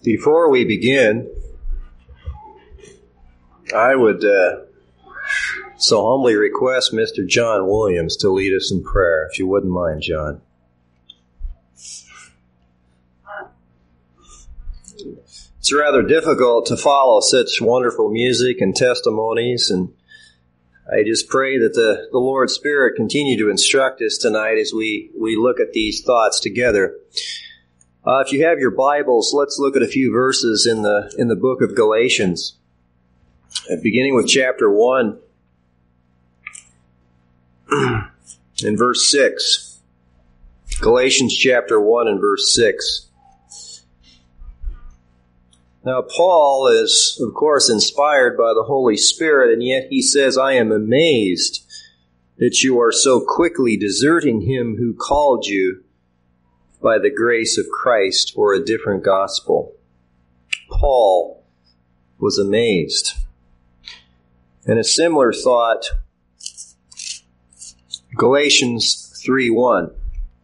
Before we begin, I would so humbly request Mr. John Williams to lead us in prayer, if you wouldn't mind, John. It's rather difficult to follow such wonderful music and testimonies, and I just pray that the Lord's Spirit continue to instruct us tonight as we look at these thoughts together. If you have your Bibles, let's look at a few verses in the book of Galatians, beginning with chapter 1 and verse 6. Galatians chapter 1 and verse 6. Now, Paul is, of course, inspired by the Holy Spirit, and yet he says, I am amazed that you are so quickly deserting him who called you by the grace of Christ for a different gospel. Paul was amazed. And a similar thought, Galatians 3:1.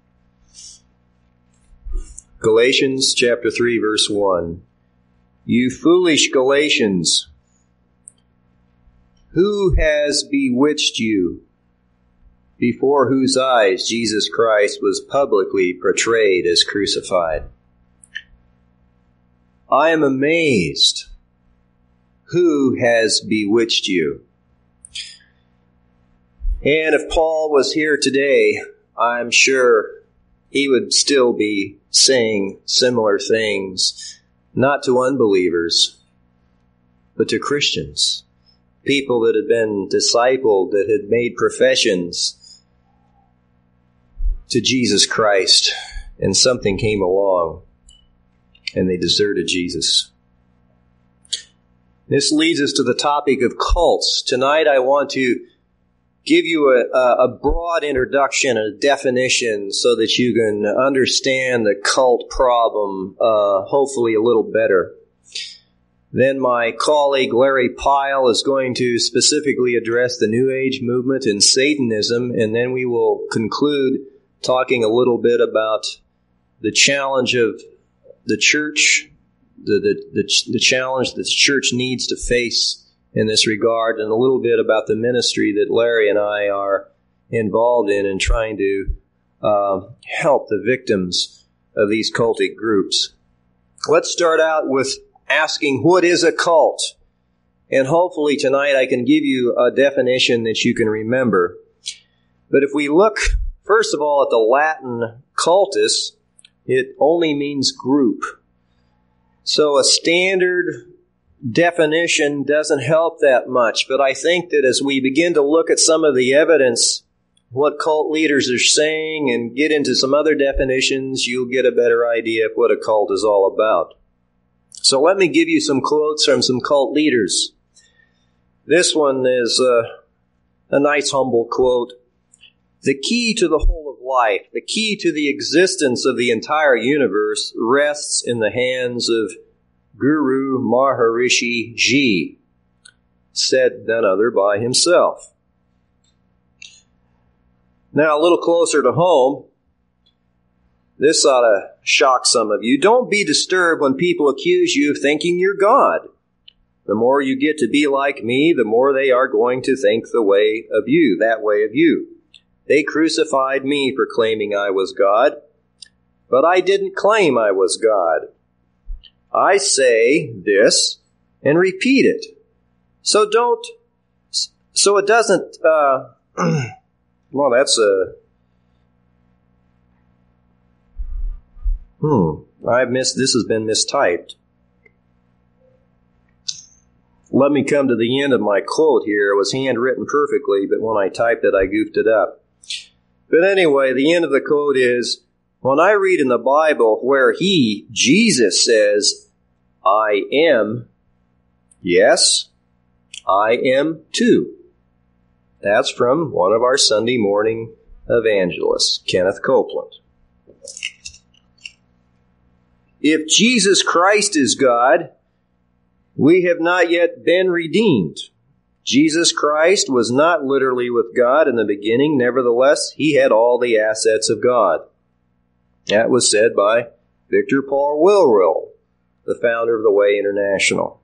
Galatians chapter 3, verse 1. You foolish Galatians, who has bewitched you, before whose eyes Jesus Christ was publicly portrayed as crucified? I am amazed. Who has bewitched you? And if Paul was here today, I'm sure he would still be saying similar things, not to unbelievers, but to Christians, people that had been discipled, that had made professions to Jesus Christ, and something came along, and they deserted Jesus. This leads us to the topic of cults. Tonight I want to give you a broad introduction, a definition, so that you can understand the cult problem hopefully a little better. Then my colleague Larry Pyle is going to specifically address the New Age movement and Satanism, and then we will conclude talking a little bit about the challenge of the church, the challenge that the church needs to face in this regard, and a little bit about the ministry that Larry and I are involved in trying to help the victims of these cultic groups. Let's start out with asking, what is a cult? And hopefully tonight I can give you a definition that you can remember. But if we look first of all at the Latin cultus, it only means group. So a standard definition doesn't help that much, but I think that as we begin to look at some of the evidence, what cult leaders are saying, and get into some other definitions, you'll get a better idea of what a cult is all about. So let me give you some quotes from some cult leaders. This one is a nice humble quote. The key to the whole of life, the key to the existence of the entire universe rests in the hands of Guru Maharishi Ji, said none other by himself. Now, a little closer to home, this ought to shock some of you. Don't be disturbed when people accuse you of thinking you're God. The more you get to be like me, the more they are going to think that way of you. They crucified me for claiming I was God, but I didn't claim I was God. I say this and repeat it. So it doesn't, well, that's this has been mistyped. Let me come to the end of my quote here. It was handwritten perfectly, but when I typed it, I goofed it up. But anyway, the end of the quote is, when I read in the Bible where Jesus says, I am, yes, I am too. That's from one of our Sunday morning evangelists, Kenneth Copeland. If Jesus Christ is God, we have not yet been redeemed. Jesus Christ was not literally with God in the beginning. Nevertheless, he had all the assets of God. That was said by Victor Paul Wilrell, the founder of the Way International.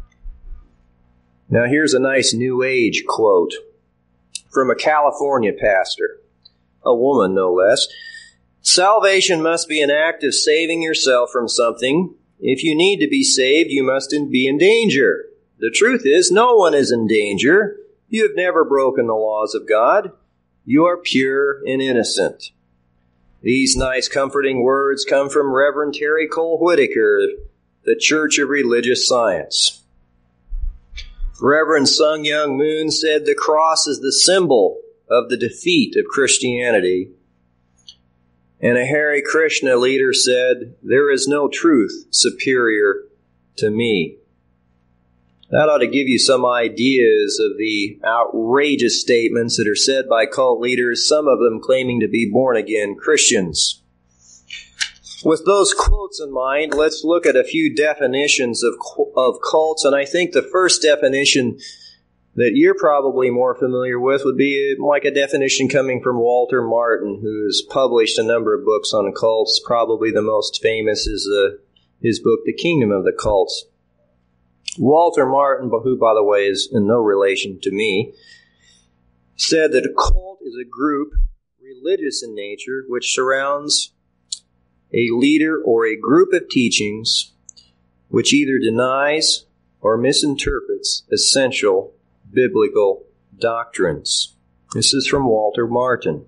Now here's a nice New Age quote from a California pastor, a woman no less. Salvation must be an act of saving yourself from something. If you need to be saved, you must be in danger. The truth is, no one is in danger. You have never broken the laws of God. You are pure and innocent. These nice, comforting words come from Reverend Terry Cole Whitaker, the Church of Religious Science. Reverend Sung Young Moon said the cross is the symbol of the defeat of Christianity. And a Hare Krishna leader said, there is no truth superior to me. That ought to give you some ideas of the outrageous statements that are said by cult leaders, some of them claiming to be born-again Christians. With those quotes in mind, let's look at a few definitions of cults, and I think the first definition that you're probably more familiar with would be like a definition coming from Walter Martin, who has published a number of books on cults. Probably the most famous is his book, The Kingdom of the Cults. Walter Martin, who, by the way, is in no relation to me, said that a cult is a group, religious in nature, which surrounds a leader or a group of teachings which either denies or misinterprets essential biblical doctrines. This is from Walter Martin.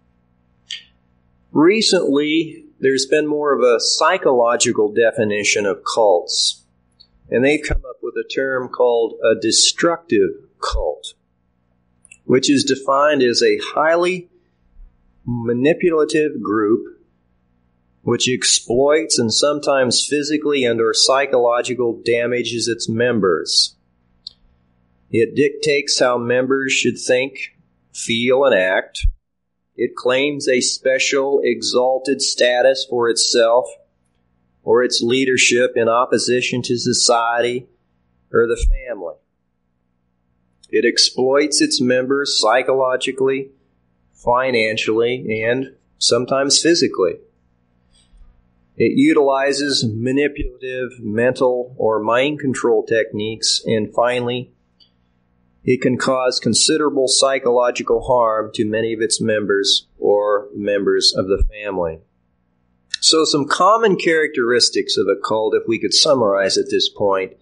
Recently, there's been more of a psychological definition of cults, and they've come up with a term called a destructive cult, which is defined as a highly manipulative group which exploits and sometimes physically and/or psychological damages its members. It dictates how members should think, feel, and act. It claims a special, exalted status for itself or its leadership in opposition to society or the family. It exploits its members psychologically, financially, and sometimes physically. It utilizes manipulative, mental, or mind control techniques, and finally, it can cause considerable psychological harm to many of its members or members of the family. So some common characteristics of a cult, if we could summarize at this point: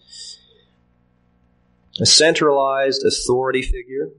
a centralized authority figure,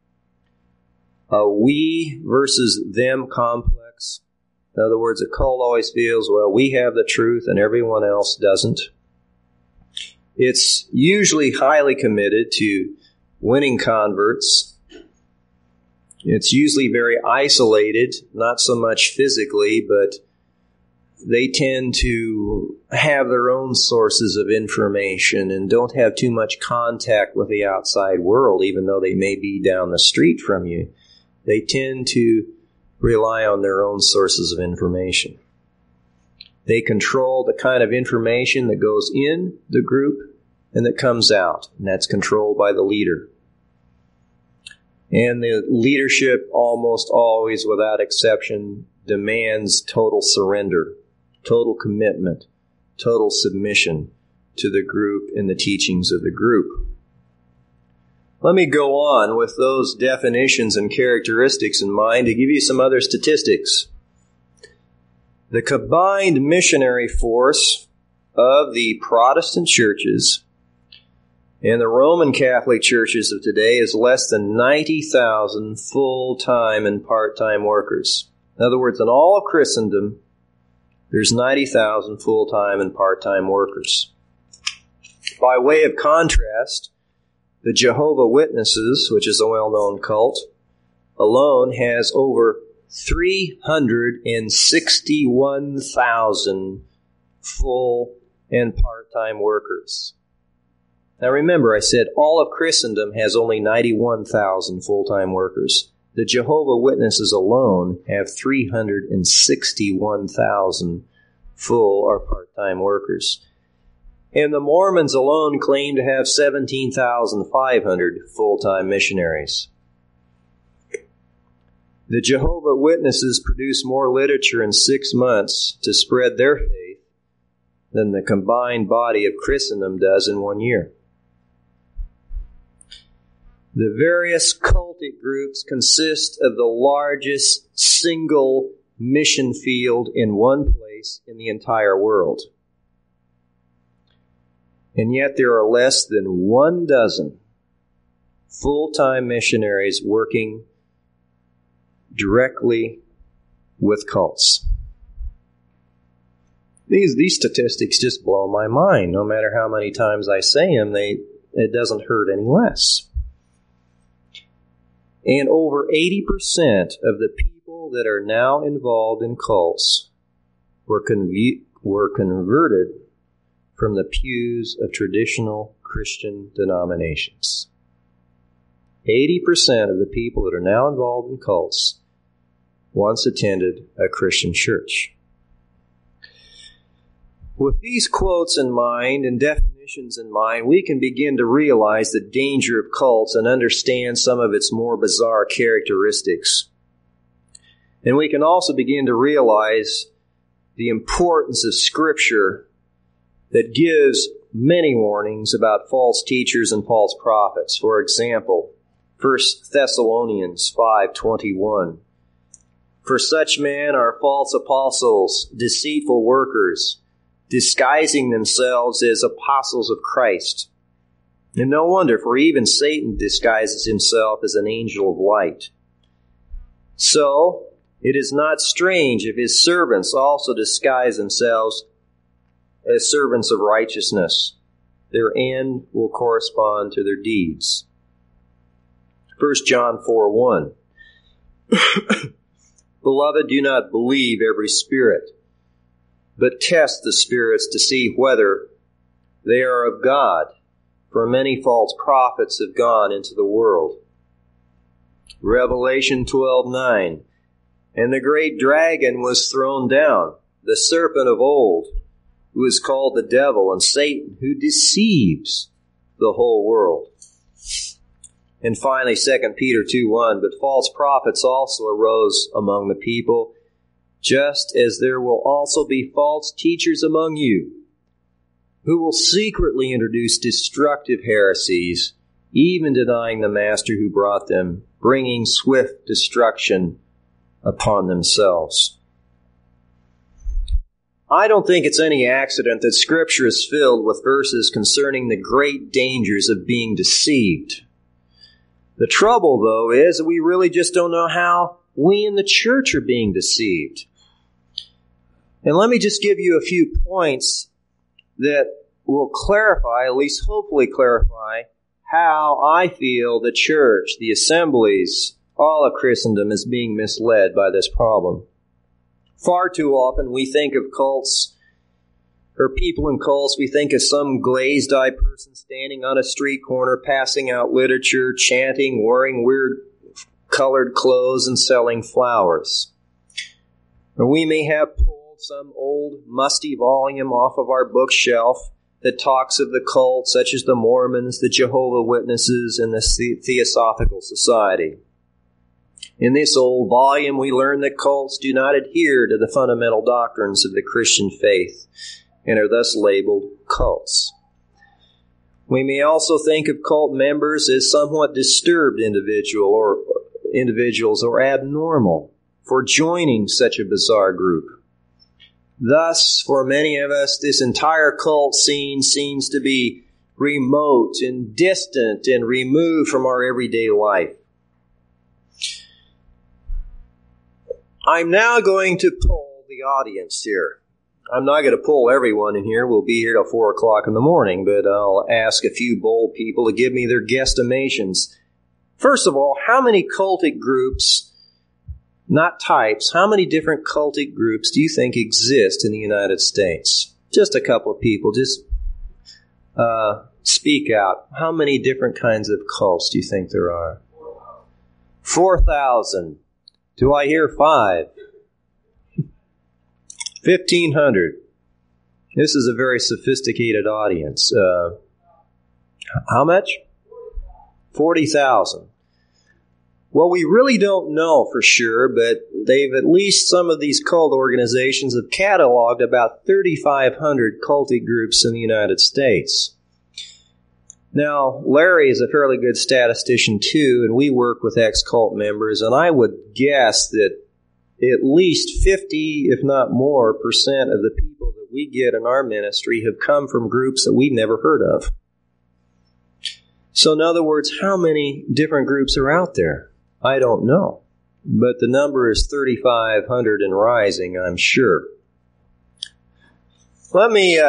a we versus them complex. In other words, a cult always feels, well, we have the truth and everyone else doesn't. It's usually highly committed to winning converts. It's usually very isolated, not so much physically, but they tend to have their own sources of information and don't have too much contact with the outside world, even though they may be down the street from you. They tend to rely on their own sources of information. They control the kind of information that goes in the group and that comes out, and that's controlled by the leader. And the leadership, almost always without exception, demands total surrender, total commitment, total submission to the group and the teachings of the group. Let me go on with those definitions and characteristics in mind to give you some other statistics. The combined missionary force of the Protestant churches and the Roman Catholic churches of today is less than 90,000 full-time and part-time workers. In other words, in all of Christendom, there's 90,000 full-time and part-time workers. By way of contrast, the Jehovah's Witnesses, which is a well-known cult, alone has over 361,000 full and part-time workers. Now remember, I said all of Christendom has only 91,000 full-time workers. The Jehovah's Witnesses alone have 361,000 full or part-time workers. And the Mormons alone claim to have 17,500 full-time missionaries. The Jehovah's Witnesses produce more literature in 6 months to spread their faith than the combined body of Christendom does in 1 year. The various cultic groups consist of the largest single mission field in one place in the entire world. And yet there are less than 1 dozen full-time missionaries working directly with cults. These statistics just blow my mind. No matter how many times I say them, it doesn't hurt any less. And over 80% of the people that are now involved in cults were converted from the pews of traditional Christian denominations. 80% of the people that are now involved in cults once attended a Christian church. With these quotes in mind and definitions in mind, we can begin to realize the danger of cults and understand some of its more bizarre characteristics. And we can also begin to realize the importance of Scripture that gives many warnings about false teachers and false prophets. For example, 1 Thessalonians 5:21. For such men are false apostles, deceitful workers, disguising themselves as apostles of Christ. And no wonder, for even Satan disguises himself as an angel of light. So, it is not strange if his servants also disguise themselves as servants of righteousness. Their end will correspond to their deeds. 1 John 4:1. Beloved, do not believe every spirit, but test the spirits to see whether they are of God, for many false prophets have gone into the world. Revelation 12:9. And the great dragon was thrown down, the serpent of old, who is called the devil and Satan, who deceives the whole world. And finally, 2 Peter 2:1, but false prophets also arose among the people, just as there will also be false teachers among you, who will secretly introduce destructive heresies, even denying the master who brought them, bringing swift destruction upon themselves. I don't think it's any accident that Scripture is filled with verses concerning the great dangers of being deceived. The trouble, though, is that we really just don't know how we in the church are being deceived. And let me just give you a few points that will clarify, at least hopefully clarify, how I feel the church, the assemblies, all of Christendom is being misled by this problem. Far too often we think of cults, or people in cults, we think of some glazed-eyed person standing on a street corner, passing out literature, chanting, wearing weird colored clothes, and selling flowers. Or we may have pulled some old, musty volume off of our bookshelf that talks of the cult, such as the Mormons, the Jehovah's Witnesses, and the Theosophical Society. In this old volume, we learn that cults do not adhere to the fundamental doctrines of the Christian faith and are thus labeled cults. We may also think of cult members as somewhat disturbed individuals or abnormal for joining such a bizarre group. Thus, for many of us, this entire cult scene seems to be remote and distant and removed from our everyday life. I'm now going to poll the audience here. I'm not going to poll everyone in here. We'll be here till 4 o'clock in the morning, but I'll ask a few bold people to give me their guesstimations. First of all, how many cultic groups, not types, how many different cultic groups do you think exist in the United States? Just a couple of people. Just speak out. How many different kinds of cults do you think there are? 4,000. Do I hear 5? 1,500. This is a very sophisticated audience. How much? 40,000. Well, we really don't know for sure, but some of these cult organizations have cataloged about 3,500 cultic groups in the United States. Now, Larry is a fairly good statistician too, and we work with ex-cult members, and I would guess that at least 50, if not more, % of the people that we get in our ministry have come from groups that we've never heard of. So in other words, how many different groups are out there? I don't know. But the number is 3,500 and rising, I'm sure. Let me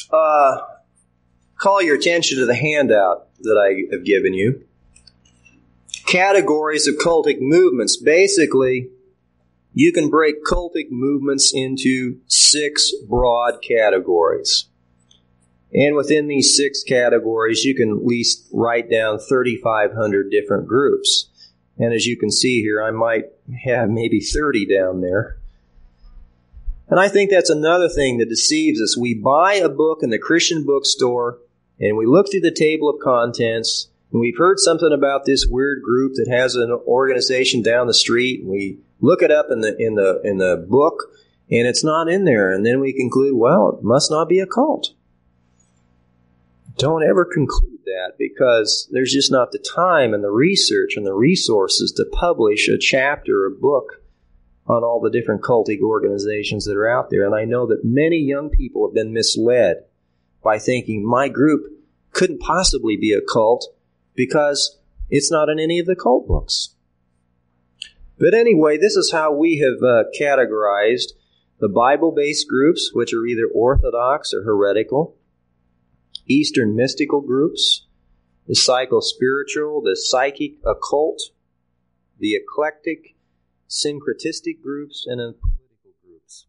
call your attention to the handout that I have given you. Categories of cultic movements. Basically, you can break cultic movements into 6 broad categories. And within these 6 categories, you can at least write down 3,500 different groups. And as you can see here, I might have maybe 30 down there. And I think that's another thing that deceives us. We buy a book in the Christian bookstore, and we look through the table of contents, and we've heard something about this weird group that has an organization down the street, and we look it up in the book, and it's not in there. And then we conclude, well, it must not be a cult. Don't ever conclude that, because there's just not the time and the research and the resources to publish a chapter or book on all the different cultic organizations that are out there. And I know that many young people have been misled by thinking my group couldn't possibly be a cult because it's not in any of the cult books. But anyway, this is how we have categorized the Bible-based groups, which are either orthodox or heretical, Eastern mystical groups, the psycho-spiritual, the psychic occult, the eclectic, syncretistic groups, and then political groups.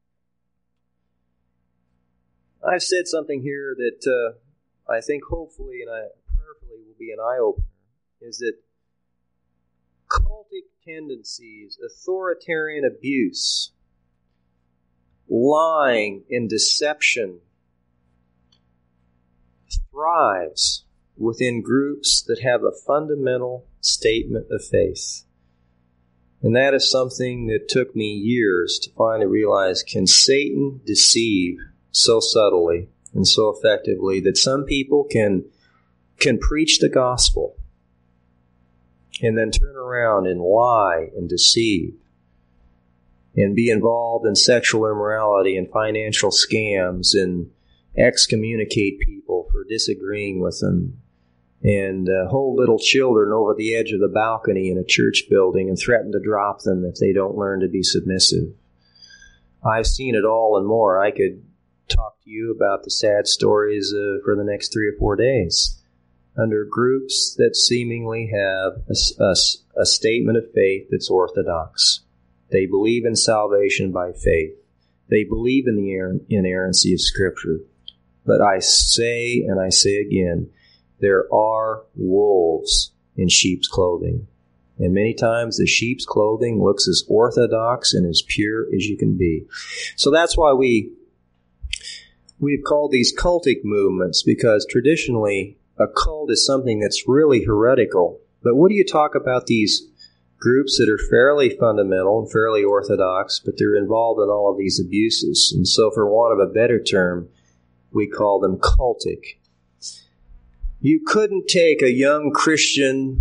I've said something here that I think hopefully and prayerfully will be an eye-opener, is that cultic tendencies, authoritarian abuse, lying and deception thrives within groups that have a fundamental statement of faith. And that is something that took me years to finally realize. Can Satan deceive so subtly and so effectively that some people can preach the gospel and then turn around and lie and deceive and be involved in sexual immorality and financial scams and excommunicate people for disagreeing with them, and hold little children over the edge of the balcony in a church building and threaten to drop them if they don't learn to be submissive. I've seen it all and more. I could talk to you about the sad stories for the next 3 or 4 days under groups that seemingly have a statement of faith that's orthodox. They believe in salvation by faith. They believe in the inerrancy of Scripture. But I say, and I say again, there are wolves in sheep's clothing. And many times the sheep's clothing looks as orthodox and as pure as you can be. So that's why we've called these cultic movements, because traditionally a cult is something that's really heretical. But what do you talk about these groups that are fairly fundamental and fairly orthodox, but they're involved in all of these abuses? And so for want of a better term, we call them cultic. You couldn't take a young Christian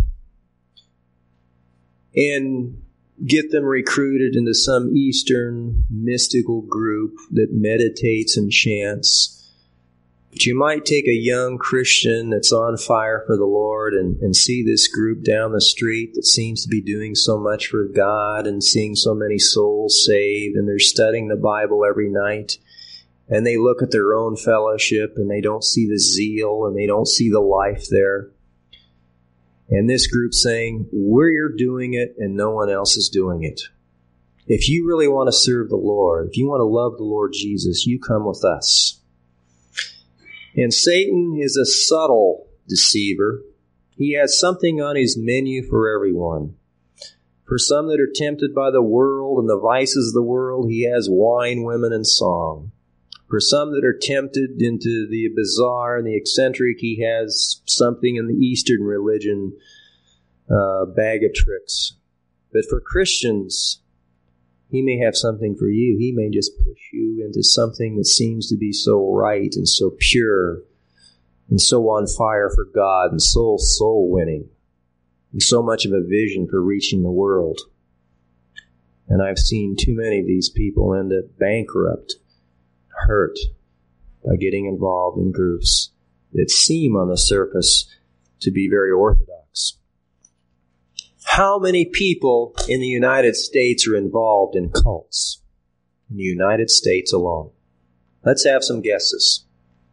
and get them recruited into some Eastern mystical group that meditates and chants. But you might take a young Christian that's on fire for the Lord and see this group down the street that seems to be doing so much for God and seeing so many souls saved, and they're studying the Bible every night. And they look at their own fellowship and they don't see the zeal and they don't see the life there. And this group saying, we're doing it and no one else is doing it. If you really want to serve the Lord, if you want to love the Lord Jesus, you come with us. And Satan is a subtle deceiver. He has something on his menu for everyone. For some that are tempted by the world and the vices of the world, he has wine, women, and song. For some that are tempted into the bizarre and the eccentric, he has something in the Eastern religion bag of tricks. But for Christians, He may have something for you. He may just push you into something that seems to be so right and so pure and so on fire for God and so soul winning and so much of a vision for reaching the world. And I've seen too many of these people end up bankrupt, hurt by getting involved in groups that seem on the surface to be very orthodox. How many people in the United States are involved in cults? In the United States alone. Let's have some guesses.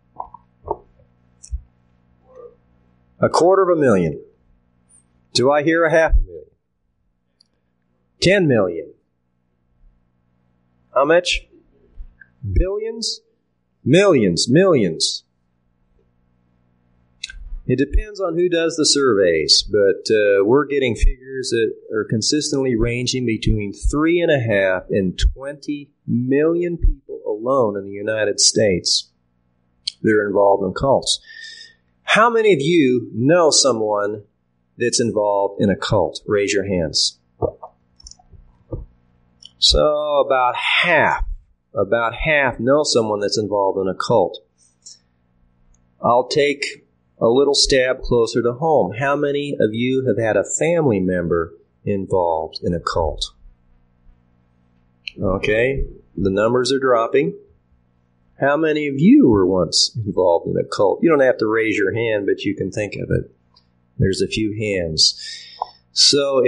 250,000. Do I hear 500,000? 10 million. How much? Billions? Millions. It depends on who does the surveys, but we're getting figures that are consistently ranging between 3.5 and 20 million people alone in the United States that are involved in cults. How many of you know someone that's involved in a cult? Raise your hands. So about half know someone that's involved in a cult. I'll take a little stab closer to home. How many of you have had a family member involved in a cult? Okay, the numbers are dropping. How many of you were once involved in a cult? You don't have to raise your hand, but you can think of it. There's a few hands. So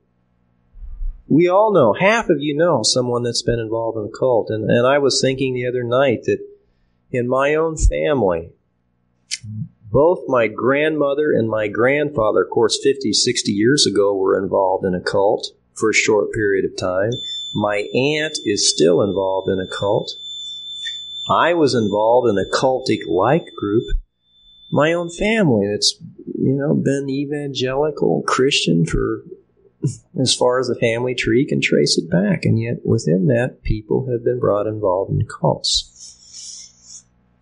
we all know, half of you know someone that's been involved in a cult. And I was thinking the other night that in my own family, both my grandmother and my grandfather, of course, 50, 60 years ago, were involved in a cult for a short period of time. My aunt is still involved in a cult. I was involved in a cultic-like group. My own family that's, been evangelical Christian for as far as the family tree can trace it back. And yet within that, people have been brought involved in cults.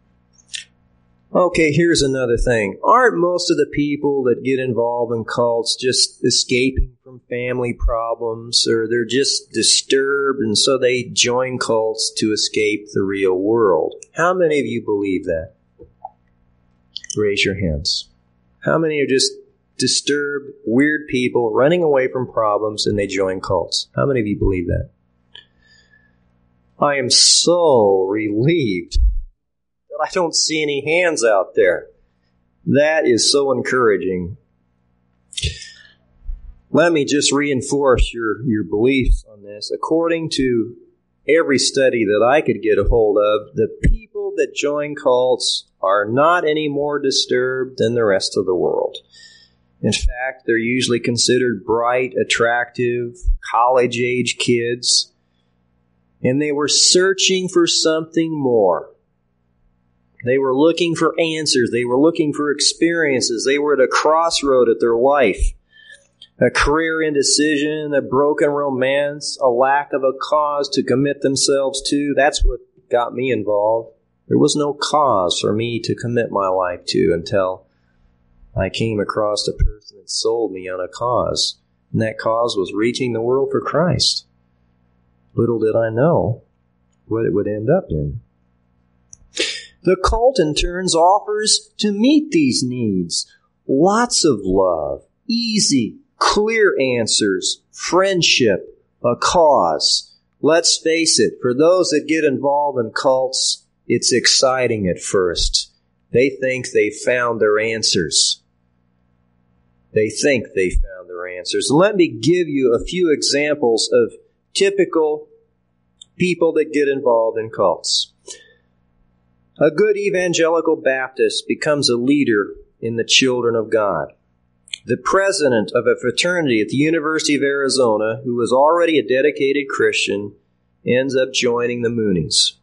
Okay, here's another thing. Aren't most of the people that get involved in cults just escaping from family problems, or they're just disturbed and so they join cults to escape the real world? How many of you believe that? Raise your hands. How many are just disturbed, weird people running away from problems and they join cults? How many of you believe that? I am so relieved that I don't see any hands out there. That is so encouraging. Let me just reinforce your beliefs on this. According to every study that I could get a hold of, the people that join cults are not any more disturbed than the rest of the world. In fact, they're usually considered bright, attractive, college-age kids, and they were searching for something more. They were looking for answers. They were looking for experiences. They were at a crossroad at their life. A career indecision, a broken romance, a lack of a cause to commit themselves to. That's what got me involved. There was no cause for me to commit my life to until I came across a person that sold me on a cause. And that cause was reaching the world for Christ. Little did I know what it would end up in. The cult, in turn, offers to meet these needs. Lots of love, easy, clear answers, friendship, a cause. Let's face it, for those that get involved in cults, it's exciting at first. They think they found their answers. And let me give you a few examples of typical people that get involved in cults. A good evangelical Baptist becomes a leader in the Children of God. The president of a fraternity at the University of Arizona, who was already a dedicated Christian, ends up joining the Moonies.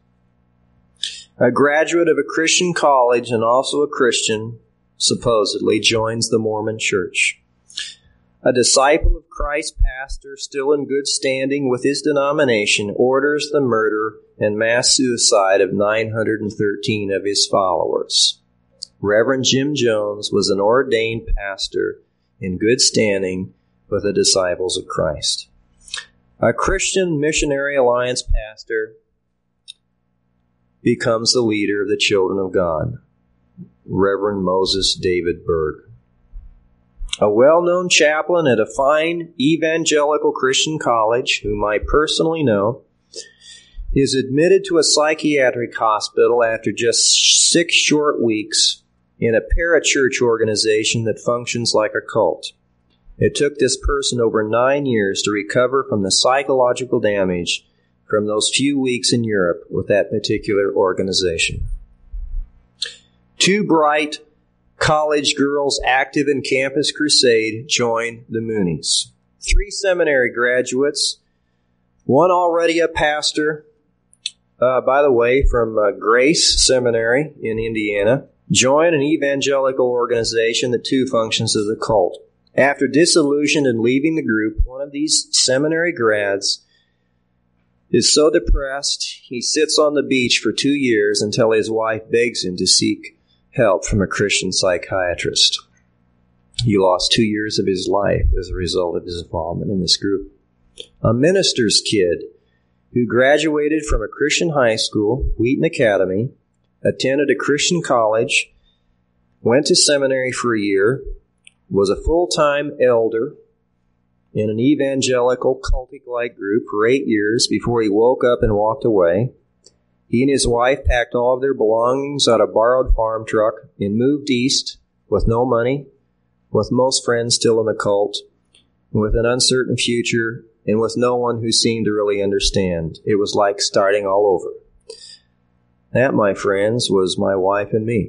A graduate of a Christian college and also a Christian, supposedly, joins the Mormon Church. A disciple of Christ's pastor, still in good standing with his denomination, orders the murder and mass suicide of 913 of his followers. Reverend Jim Jones was an ordained pastor in good standing with the disciples of Christ. A Christian Missionary Alliance pastor becomes the leader of the Children of God, Reverend Moses David Berg. A well-known chaplain at a fine evangelical Christian college, whom I personally know, is admitted to a psychiatric hospital after just 6 short weeks in a parachurch organization that functions like a cult. It took this person over 9 years to recover from the psychological damage from those few weeks in Europe with that particular organization. 2 bright college girls active in Campus Crusade join the Moonies. 3 seminary graduates, one already a pastor, by the way, from Grace Seminary in Indiana, join an evangelical organization that too functions as a cult. After disillusioned and leaving the group, one of these seminary grads is so depressed he sits on the beach for 2 years until his wife begs him to seek help from a Christian psychiatrist. He lost 2 years of his life as a result of his involvement in this group. A minister's kid who graduated from a Christian high school, Wheaton Academy, attended a Christian college, went to seminary for a year, was a full-time elder in an evangelical cultic-like group for 8 years before he woke up and walked away. He and his wife packed all of their belongings on a borrowed farm truck and moved east with no money, with most friends still in the cult, with an uncertain future, and with no one who seemed to really understand. It was like starting all over. That, my friends, was my wife and me.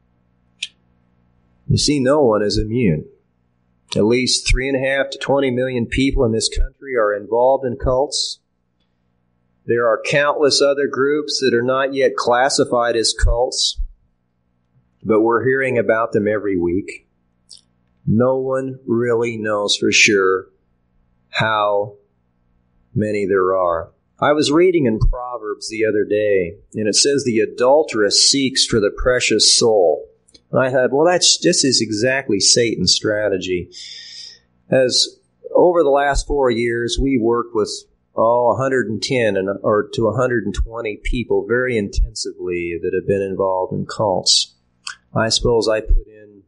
You see, no one is immune. At least 3.5 to 20 million people in this country are involved in cults. There are countless other groups that are not yet classified as cults, but we're hearing about them every week. No one really knows for sure how many there are. I was reading in Proverbs the other day, and it says the adulteress seeks for the precious soul. And I thought, well, this is exactly Satan's strategy. As over the last 4 years, we worked with 110 or to 120 people very intensively that have been involved in cults. I suppose I put in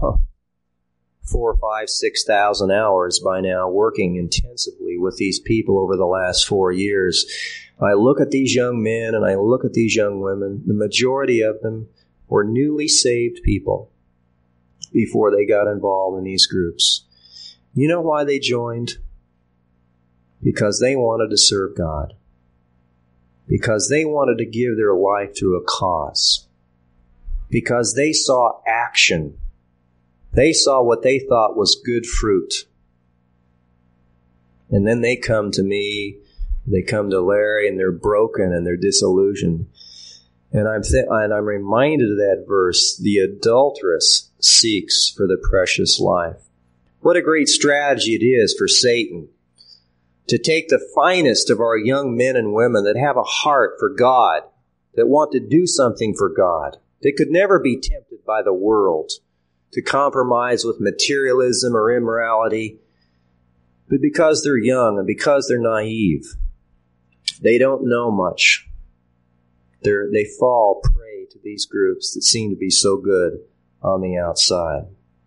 4, 5, 6,000 hours by now working intensively with these people over the last 4 years. I look at these young men and I look at these young women. The majority of them were newly saved people before they got involved in these groups. You know why they joined? Because they wanted to serve God. Because they wanted to give their life to a cause. Because they saw action. They saw what they thought was good fruit. And then they come to me, they come to Larry, and they're broken and they're disillusioned. And I'm reminded of that verse, the adulteress seeks for the precious life. What a great strategy it is for Satan to take the finest of our young men and women that have a heart for God, that want to do something for God, that could never be tempted by the world to compromise with materialism or immorality, but because they're young and because they're naive, they don't know much. They fall prey to these groups that seem to be so good on the outside.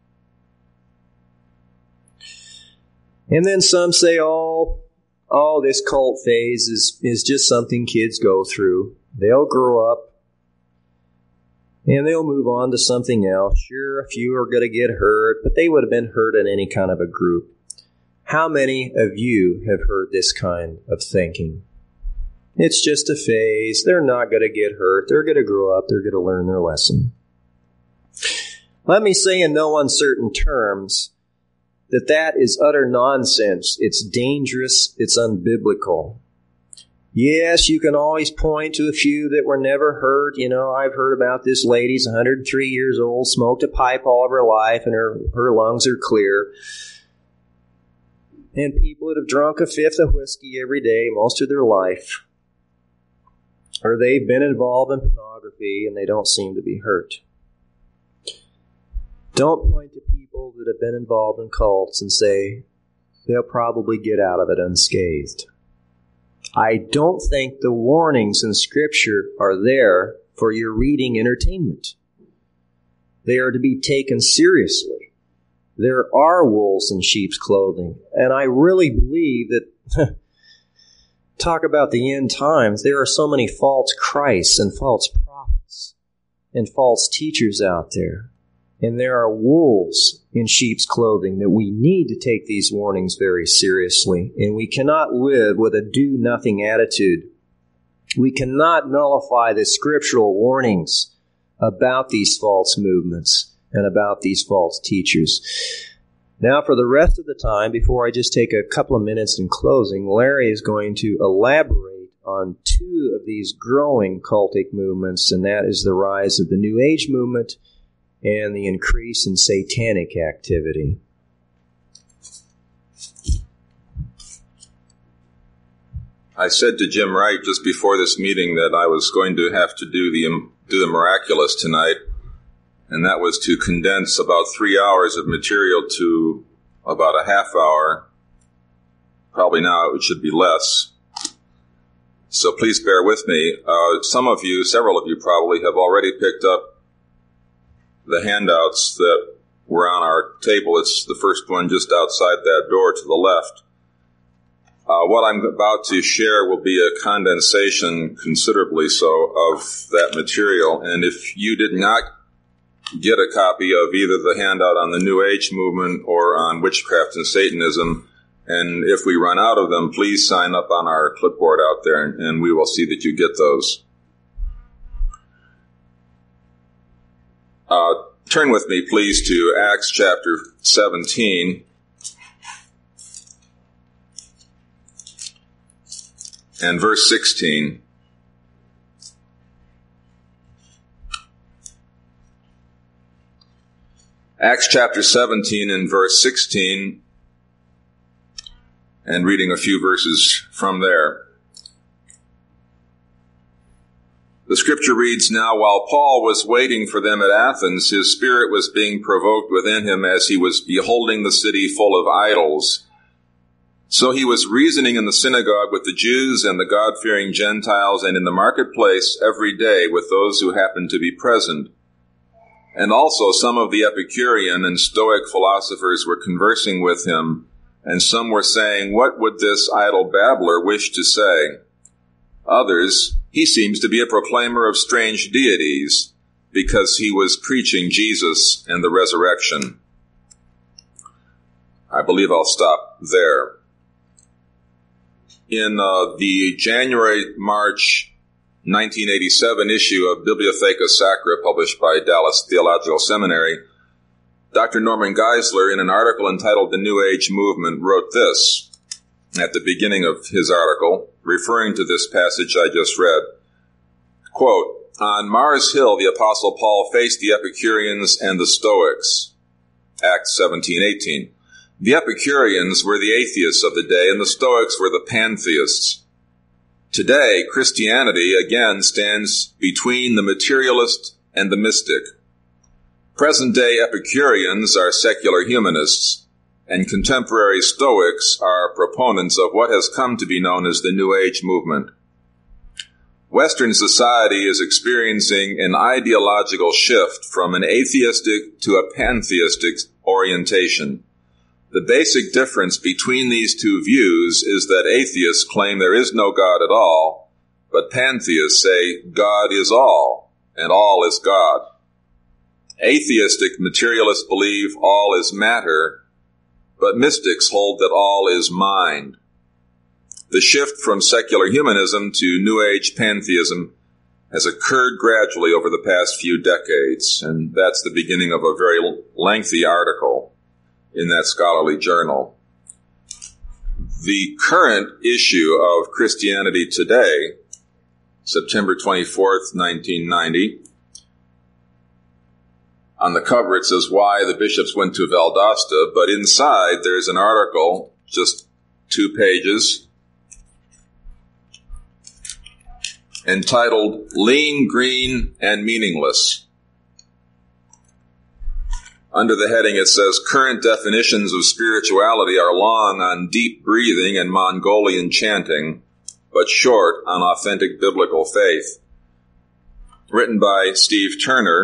And then some say, this cult phase is just something kids go through. They'll grow up and they'll move on to something else. Sure, a few are going to get hurt, but they would have been hurt in any kind of a group. How many of you have heard this kind of thinking? It's just a phase. They're not going to get hurt. They're going to grow up. They're going to learn their lesson. Let me say in no uncertain terms that is utter nonsense. It's dangerous. It's unbiblical. Yes, you can always point to a few that were never hurt. You know, I've heard about this lady's 103 years old, smoked a pipe all of her life, and her lungs are clear. And people that have drunk a fifth of whiskey every day most of their life, or they've been involved in pornography and they don't seem to be hurt. Don't point to people people that have been involved in cults and say they'll probably get out of it unscathed. I don't think the warnings in Scripture are there for your reading entertainment. They are to be taken seriously. There are wolves in sheep's clothing, and I really believe that, talk about the end times, there are so many false Christs and false prophets and false teachers out there. And there are wolves in sheep's clothing that we need to take these warnings very seriously. And we cannot live with a do-nothing attitude. We cannot nullify the scriptural warnings about these false movements and about these false teachers. Now, for the rest of the time, before I just take a couple of minutes in closing, Larry is going to elaborate on two of these growing cultic movements, and that is the rise of the New Age movement and the increase in satanic activity. I said to Jim Wright just before this meeting that I was going to have to do the miraculous tonight, and that was to condense about 3 hours of material to about a half hour. Probably now it should be less. So please bear with me. Several of you probably have already picked up the handouts that were on our table. It's the first one just outside that door to the left. What I'm about to share will be a condensation, considerably so, of that material. And if you did not get a copy of either the handout on the New Age movement or on witchcraft and Satanism, and if we run out of them, please sign up on our clipboard out there, and we will see that you get those. Turn with me, please, to Acts chapter 17. And verse 16. Acts chapter 17 and verse 16, and reading a few verses from there. The scripture reads, "Now while Paul was waiting for them at Athens, his spirit was being provoked within him as he was beholding the city full of idols. So he was reasoning in the synagogue with the Jews and the God-fearing Gentiles, and in the marketplace every day with those who happened to be present. And also some of the Epicurean and Stoic philosophers were conversing with him, and some were saying, 'What would this idle babbler wish to say?' Others, 'He seems to be a proclaimer of strange deities,' because he was preaching Jesus and the resurrection." I believe I'll stop there. In the January-March 1987 issue of Bibliotheca Sacra, published by Dallas Theological Seminary, Dr. Norman Geisler, in an article entitled "The New Age Movement," wrote this at the beginning of his article, referring to this passage I just read. Quote, "On Mars Hill, the Apostle Paul faced the Epicureans and the Stoics." Acts 17:18. The Epicureans were the atheists of the day, and the Stoics were the pantheists. Today, Christianity again stands between the materialist and the mystic. Present-day Epicureans are secular humanists, and contemporary Stoics are proponents of what has come to be known as the New Age movement. Western society is experiencing an ideological shift from an atheistic to a pantheistic orientation. The basic difference between these two views is that atheists claim there is no God at all, but pantheists say God is all, and all is God. Atheistic materialists believe all is matter, but mystics hold that all is mind. The shift from secular humanism to New Age pantheism has occurred gradually over the past few decades, and that's the beginning of a very lengthy article in that scholarly journal. The current issue of Christianity Today, September 24th, 1990, on the cover it says, "Why the Bishops Went to Valdosta," but inside there's an article, just 2 pages, entitled "Lean, Green, and Meaningless." Under the heading, it says, current definitions of spirituality are long on deep breathing and Mongolian chanting, but short on authentic biblical faith. Written by Steve Turner.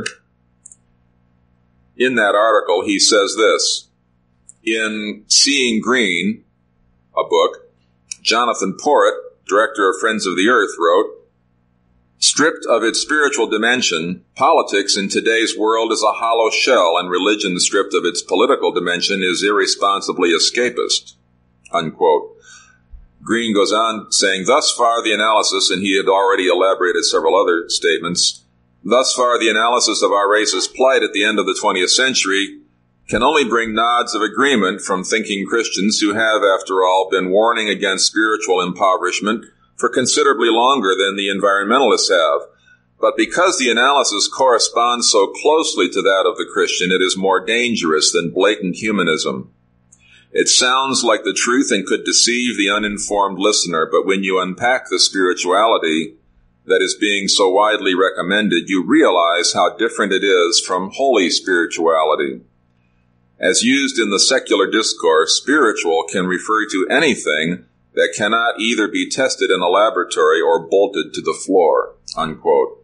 In that article, he says this: in Seeing Green, a book, Jonathan Porritt, director of Friends of the Earth, wrote, stripped of its spiritual dimension, politics in today's world is a hollow shell, and religion stripped of its political dimension is irresponsibly escapist, unquote. Green goes on saying, thus far the analysis, and he had already elaborated several other statements, thus far the analysis of our race's plight at the end of the 20th century can only bring nods of agreement from thinking Christians who have, after all, been warning against spiritual impoverishment for considerably longer than the environmentalists have. But because the analysis corresponds so closely to that of the Christian, it is more dangerous than blatant humanism. It sounds like the truth and could deceive the uninformed listener, but when you unpack the spirituality that is being so widely recommended, you realize how different it is from holy spirituality. As used in the secular discourse, spiritual can refer to anything that cannot either be tested in a laboratory or bolted to the floor, unquote.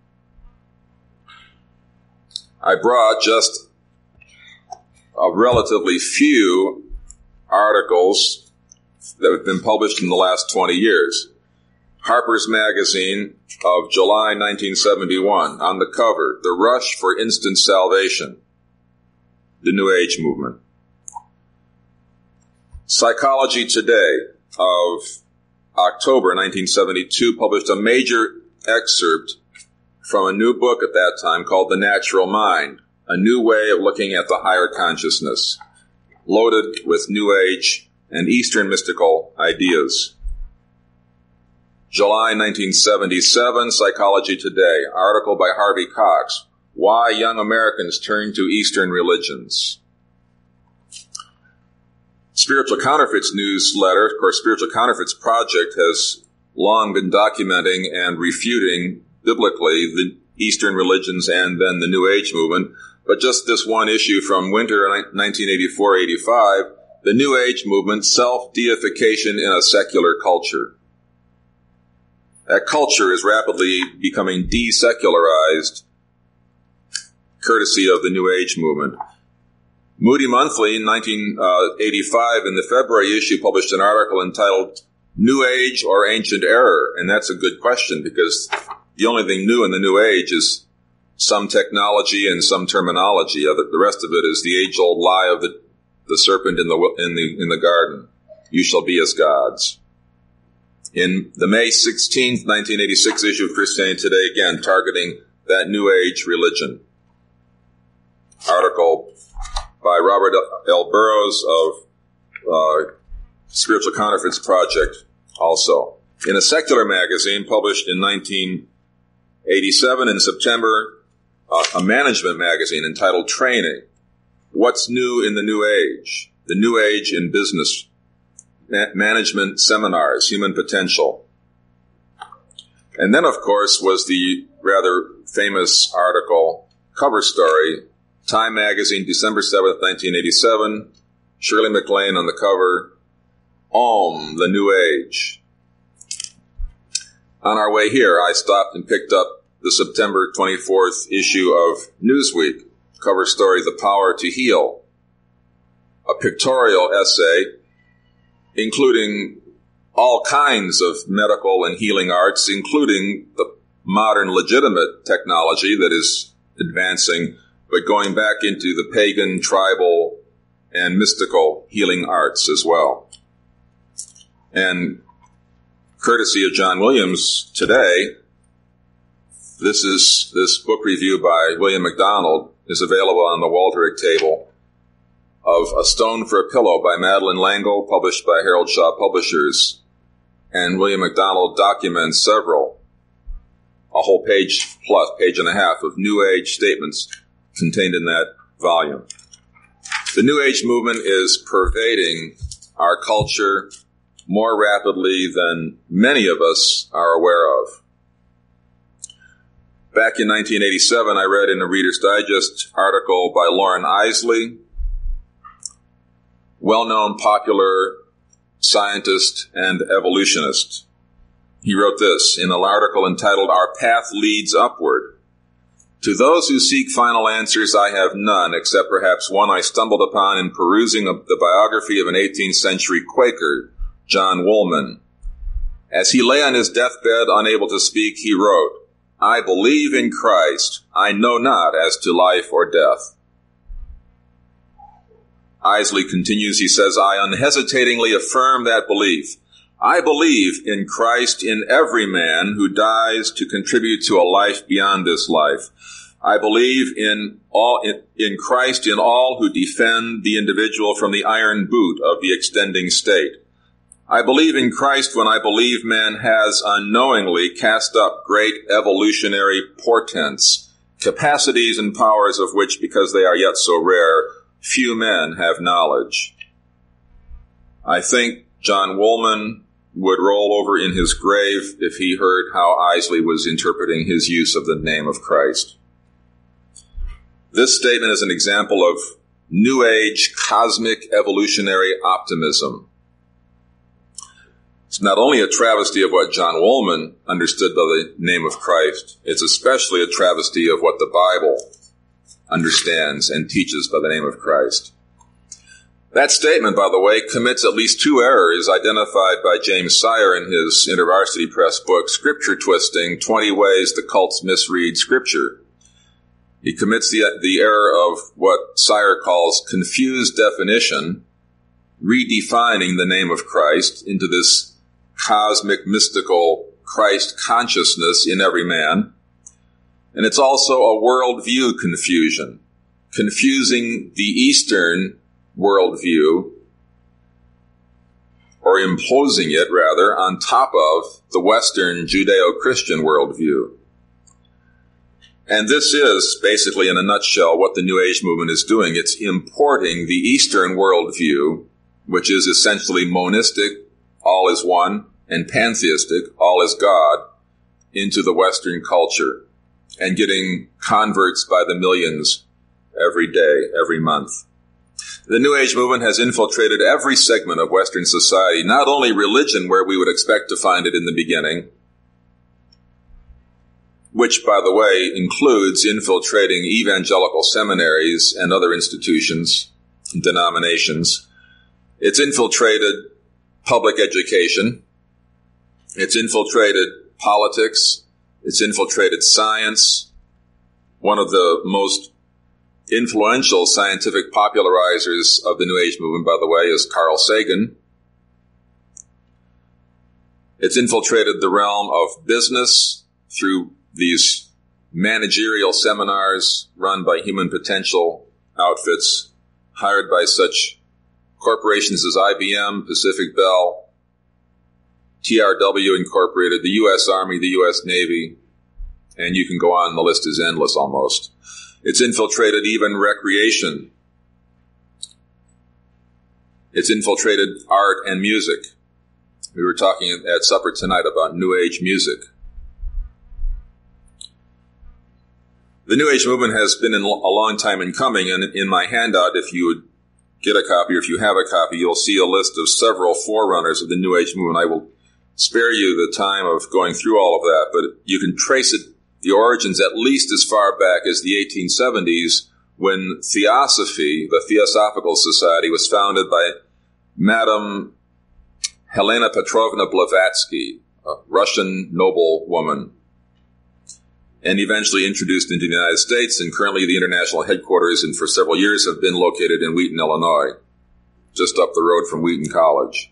I brought just a relatively few articles that have been published in the last 20 years. Harper's Magazine of July 1971, on the cover, The Rush for Instant Salvation, the New Age movement. Psychology Today of October 1972 published a major excerpt from a new book at that time called The Natural Mind, a new way of looking at the higher consciousness, loaded with New Age and Eastern mystical ideas. July 1977, Psychology Today, article by Harvey Cox, Why Young Americans Turn to Eastern Religions. Spiritual Counterfeits newsletter, of course, Spiritual Counterfeits Project has long been documenting and refuting biblically the Eastern religions and then the New Age movement. But just this one issue from winter 1984-85, the New Age movement, self-deification in a secular culture. That culture is rapidly becoming desecularized, courtesy of the New Age movement. Moody Monthly in 1985, in the February issue, published an article entitled New Age or Ancient Error? And that's a good question, because the only thing new in the New Age is some technology and some terminology. The rest of it is the age-old lie of the serpent in the garden. You shall be as gods. In the May 16th, 1986 issue of Christianity Today, again, targeting that New Age religion. Article by Robert L. Burrows of Spiritual Counterfeits Project also. In a secular magazine published in 1987 in September, a management magazine entitled Training, What's New in the New Age? The New Age in Business Management Seminars, Human Potential. And then, of course, was the rather famous article, cover story, Time Magazine, December 7th, 1987, Shirley MacLaine on the cover, Om, the New Age. On our way here, I stopped and picked up the September 24th issue of Newsweek, cover story, The Power to Heal, a pictorial essay including all kinds of medical and healing arts, including the modern legitimate technology that is advancing, but going back into the pagan, tribal, and mystical healing arts as well. And courtesy of John Williams today, this book review by William MacDonald is available on the Walderick table, of A Stone for a Pillow by Madeline L'Engle, published by Harold Shaw Publishers. And William MacDonald documents several, a whole page and a half of New Age statements contained in that volume. The New Age movement is pervading our culture more rapidly than many of us are aware of. Back in 1987, I read in a Reader's Digest article by Loren Eiseley, well-known popular scientist and evolutionist. He wrote this in an article entitled, "Our Path Leads Upward. To those who seek final answers, I have none, except perhaps one I stumbled upon in perusing the biography of an 18th century Quaker, John Woolman. As he lay on his deathbed, unable to speak, he wrote, 'I believe in Christ. I know not as to life or death.'" Eiseley continues, he says, "I unhesitatingly affirm that belief. I believe in Christ in every man who dies to contribute to a life beyond this life. I believe in Christ in all who defend the individual from the iron boot of the extending state. I believe in Christ when I believe man has unknowingly cast up great evolutionary portents, capacities and powers of which, because they are yet so rare, few men have knowledge. I think John Woolman would roll over in his grave if he heard how Eiseley was interpreting his use of the name of Christ." This statement is an example of New Age cosmic evolutionary optimism. It's not only a travesty of what John Woolman understood by the name of Christ, it's especially a travesty of what the Bible understands and teaches by the name of Christ. That statement, by the way, commits at least two errors identified by James Sire in his InterVarsity Press book, Scripture Twisting, 20 Ways the Cults Misread Scripture. He commits the error of what Sire calls confused definition, redefining the name of Christ into this cosmic, mystical Christ consciousness in every man. And it's also a worldview confusion, confusing the Eastern worldview, or imposing it, rather, on top of the Western Judeo-Christian worldview. And this is, basically, in a nutshell, what the New Age movement is doing. It's importing the Eastern worldview, which is essentially monistic, all is one, and pantheistic, all is God, into the Western culture, and getting converts by the millions every day, every month. The New Age movement has infiltrated every segment of Western society, not only religion, where we would expect to find it in the beginning, which, by the way, includes infiltrating evangelical seminaries and other institutions, denominations. It's infiltrated public education. It's infiltrated politics. It's infiltrated science. One of the most influential scientific popularizers of the New Age movement, by the way, is Carl Sagan. It's infiltrated the realm of business through these managerial seminars run by human potential outfits hired by such corporations as IBM, Pacific Bell, TRW Incorporated, the U.S. Army, the U.S. Navy, and you can go on, the list is endless almost. It's infiltrated even recreation. It's infiltrated art and music. We were talking at supper tonight about New Age music. The New Age movement has been a long time in coming, and in my handout, if you would get a copy, or if you have a copy, you'll see a list of several forerunners of the New Age movement. I will spare you the time of going through all of that, but you can trace it, the origins, at least as far back as the 1870s, when Theosophy, the Theosophical Society, was founded by Madame Helena Petrovna Blavatsky, a Russian noblewoman, and eventually introduced into the United States, and currently the international headquarters, and for several years have been located in Wheaton, Illinois, just up the road from Wheaton College.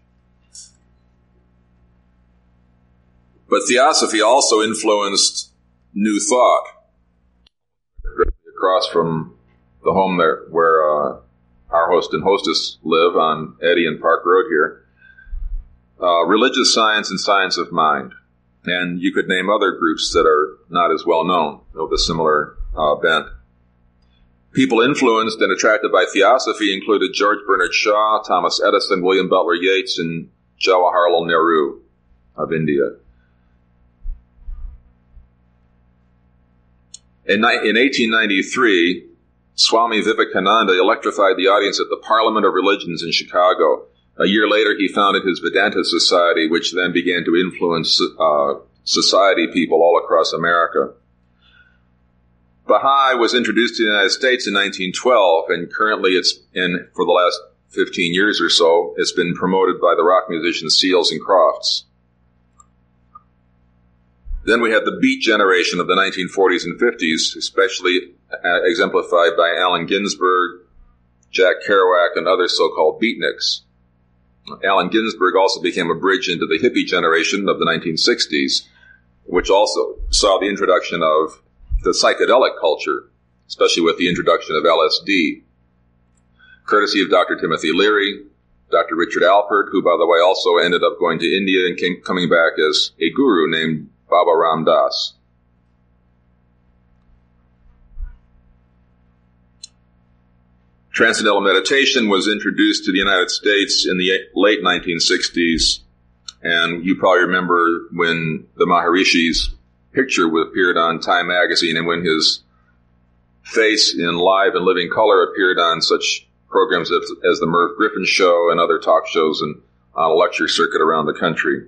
But Theosophy also influenced New Thought. Across from the home there where our host and hostess live on Eddy and Park Road here. Religious Science and Science of Mind. And you could name other groups that are not as well known of a similar bent. People influenced and attracted by Theosophy included George Bernard Shaw, Thomas Edison, William Butler Yeats, and Jawaharlal Nehru of India. In 1893, Swami Vivekananda electrified the audience at the Parliament of Religions in Chicago. A year later, he founded his Vedanta Society, which then began to influence society people all across America. Baha'i was introduced to the United States in 1912, and currently for the last 15 years or so, it's been promoted by the rock musicians Seals and Crofts. Then we had the beat generation of the 1940s and 50s, especially exemplified by Allen Ginsberg, Jack Kerouac, and other so-called beatniks. Allen Ginsberg also became a bridge into the hippie generation of the 1960s, which also saw the introduction of the psychedelic culture, especially with the introduction of LSD. Courtesy of Dr. Timothy Leary, Dr. Richard Alpert, who, by the way, also ended up going to India and coming back as a guru named Baba Ram Das. Transcendental meditation was introduced to the United States in the late 1960s, and you probably remember when the Maharishi's picture appeared on Time magazine and when his face in live and living color appeared on such programs as the Merv Griffin Show and other talk shows and on a lecture circuit around the country.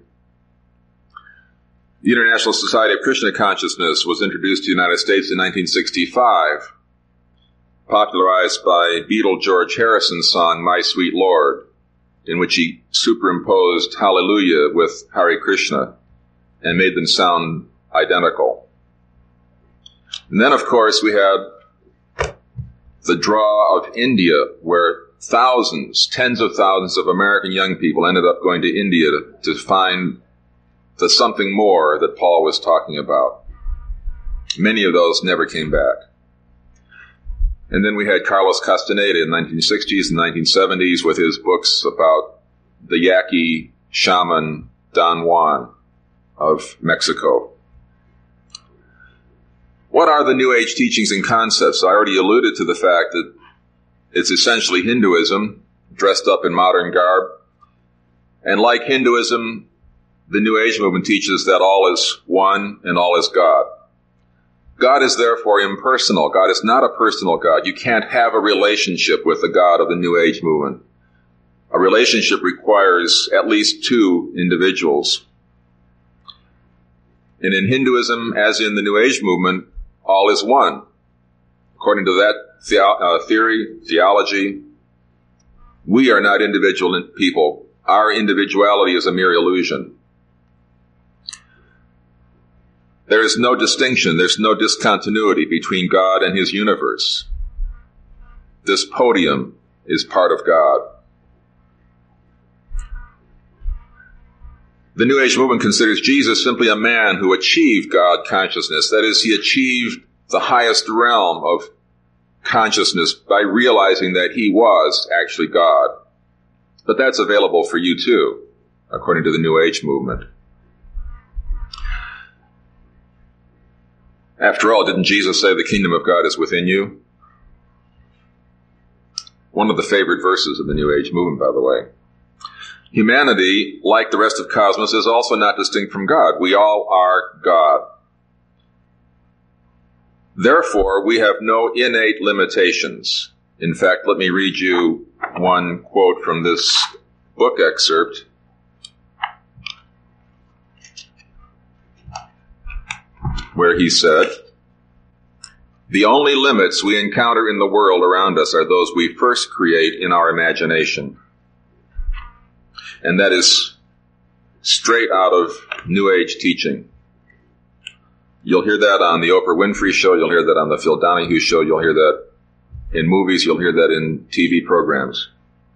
The International Society of Krishna Consciousness was introduced to the United States in 1965, popularized by Beatle George Harrison's song, My Sweet Lord, in which he superimposed Hallelujah with Hare Krishna and made them sound identical. And then, of course, we had the draw of India, where thousands, tens of thousands of American young people ended up going to India to find the something more that Paul was talking about. Many of those never came back. And then we had Carlos Castaneda in the 1960s and 1970s with his books about the Yaqui shaman Don Juan of Mexico. What are the New Age teachings and concepts? I already alluded to the fact that it's essentially Hinduism dressed up in modern garb. And like Hinduism, the New Age movement teaches that all is one and all is God. God is therefore impersonal. God is not a personal God. You can't have a relationship with the God of the New Age movement. A relationship requires at least two individuals. And in Hinduism, as in the New Age movement, all is one. According to that theology, we are not individual people. Our individuality is a mere illusion. There is no distinction, there's no discontinuity between God and his universe. This podium is part of God. The New Age movement considers Jesus simply a man who achieved God consciousness. That is, he achieved the highest realm of consciousness by realizing that he was actually God. But that's available for you too, according to the New Age movement. After all, didn't Jesus say the kingdom of God is within you? One of the favorite verses of the New Age movement, by the way. Humanity, like the rest of cosmos, is also not distinct from God. We all are God. Therefore, we have no innate limitations. In fact, let me read you one quote from this book excerpt. Where he said, "The only limits we encounter in the world around us are those we first create in our imagination." And that is straight out of New Age teaching. You'll hear that on the Oprah Winfrey Show. You'll hear that on the Phil Donahue Show. You'll hear that in movies. You'll hear that in TV programs.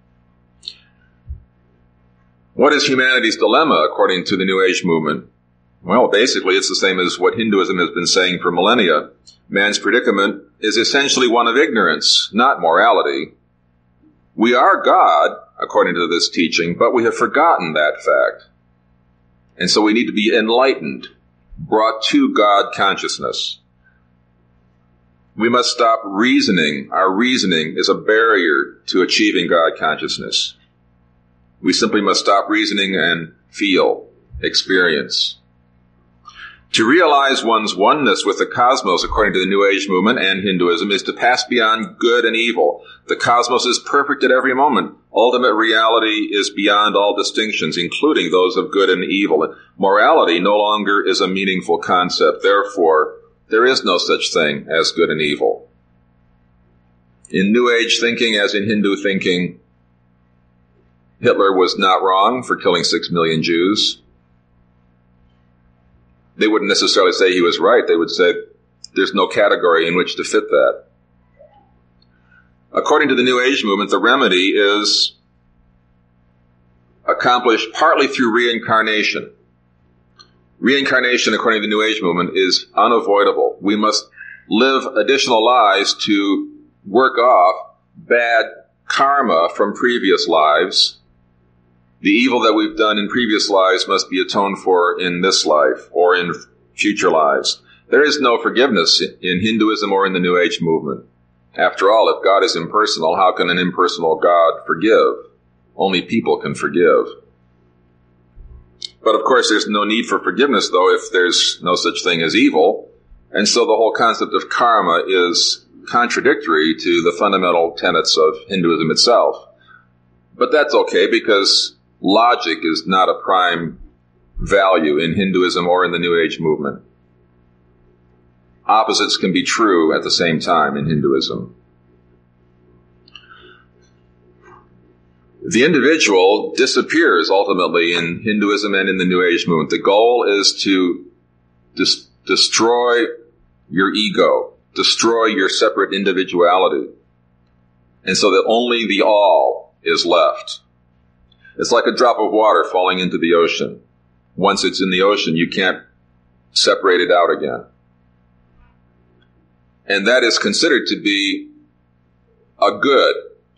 What is humanity's dilemma, according to the New Age movement? Well, basically, it's the same as what Hinduism has been saying for millennia. Man's predicament is essentially one of ignorance, not morality. We are God, according to this teaching, but we have forgotten that fact. And so we need to be enlightened, brought to God consciousness. We must stop reasoning. Our reasoning is a barrier to achieving God consciousness. We simply must stop reasoning and feel, experience. To realize one's oneness with the cosmos, according to the New Age movement and Hinduism, is to pass beyond good and evil. The cosmos is perfect at every moment. Ultimate reality is beyond all distinctions, including those of good and evil. Morality no longer is a meaningful concept. Therefore, there is no such thing as good and evil. In New Age thinking, as in Hindu thinking, Hitler was not wrong for killing 6 million Jews. They wouldn't necessarily say he was right. They would say there's no category in which to fit that. According to the New Age movement, the remedy is accomplished partly through reincarnation. Reincarnation, according to the New Age movement, is unavoidable. We must live additional lives to work off bad karma from previous lives. The evil that we've done in previous lives must be atoned for in this life or in future lives. There is no forgiveness in Hinduism or in the New Age movement. After all, if God is impersonal, how can an impersonal God forgive? Only people can forgive. But of course, there's no need for forgiveness, though, if there's no such thing as evil. And so the whole concept of karma is contradictory to the fundamental tenets of Hinduism itself. But that's okay, because logic is not a prime value in Hinduism or in the New Age movement. Opposites can be true at the same time in Hinduism. The individual disappears ultimately in Hinduism and in the New Age movement. The goal is to destroy your ego, destroy your separate individuality, and so that only the all is left. It's like a drop of water falling into the ocean. Once it's in the ocean, you can't separate it out again. And that is considered to be a good,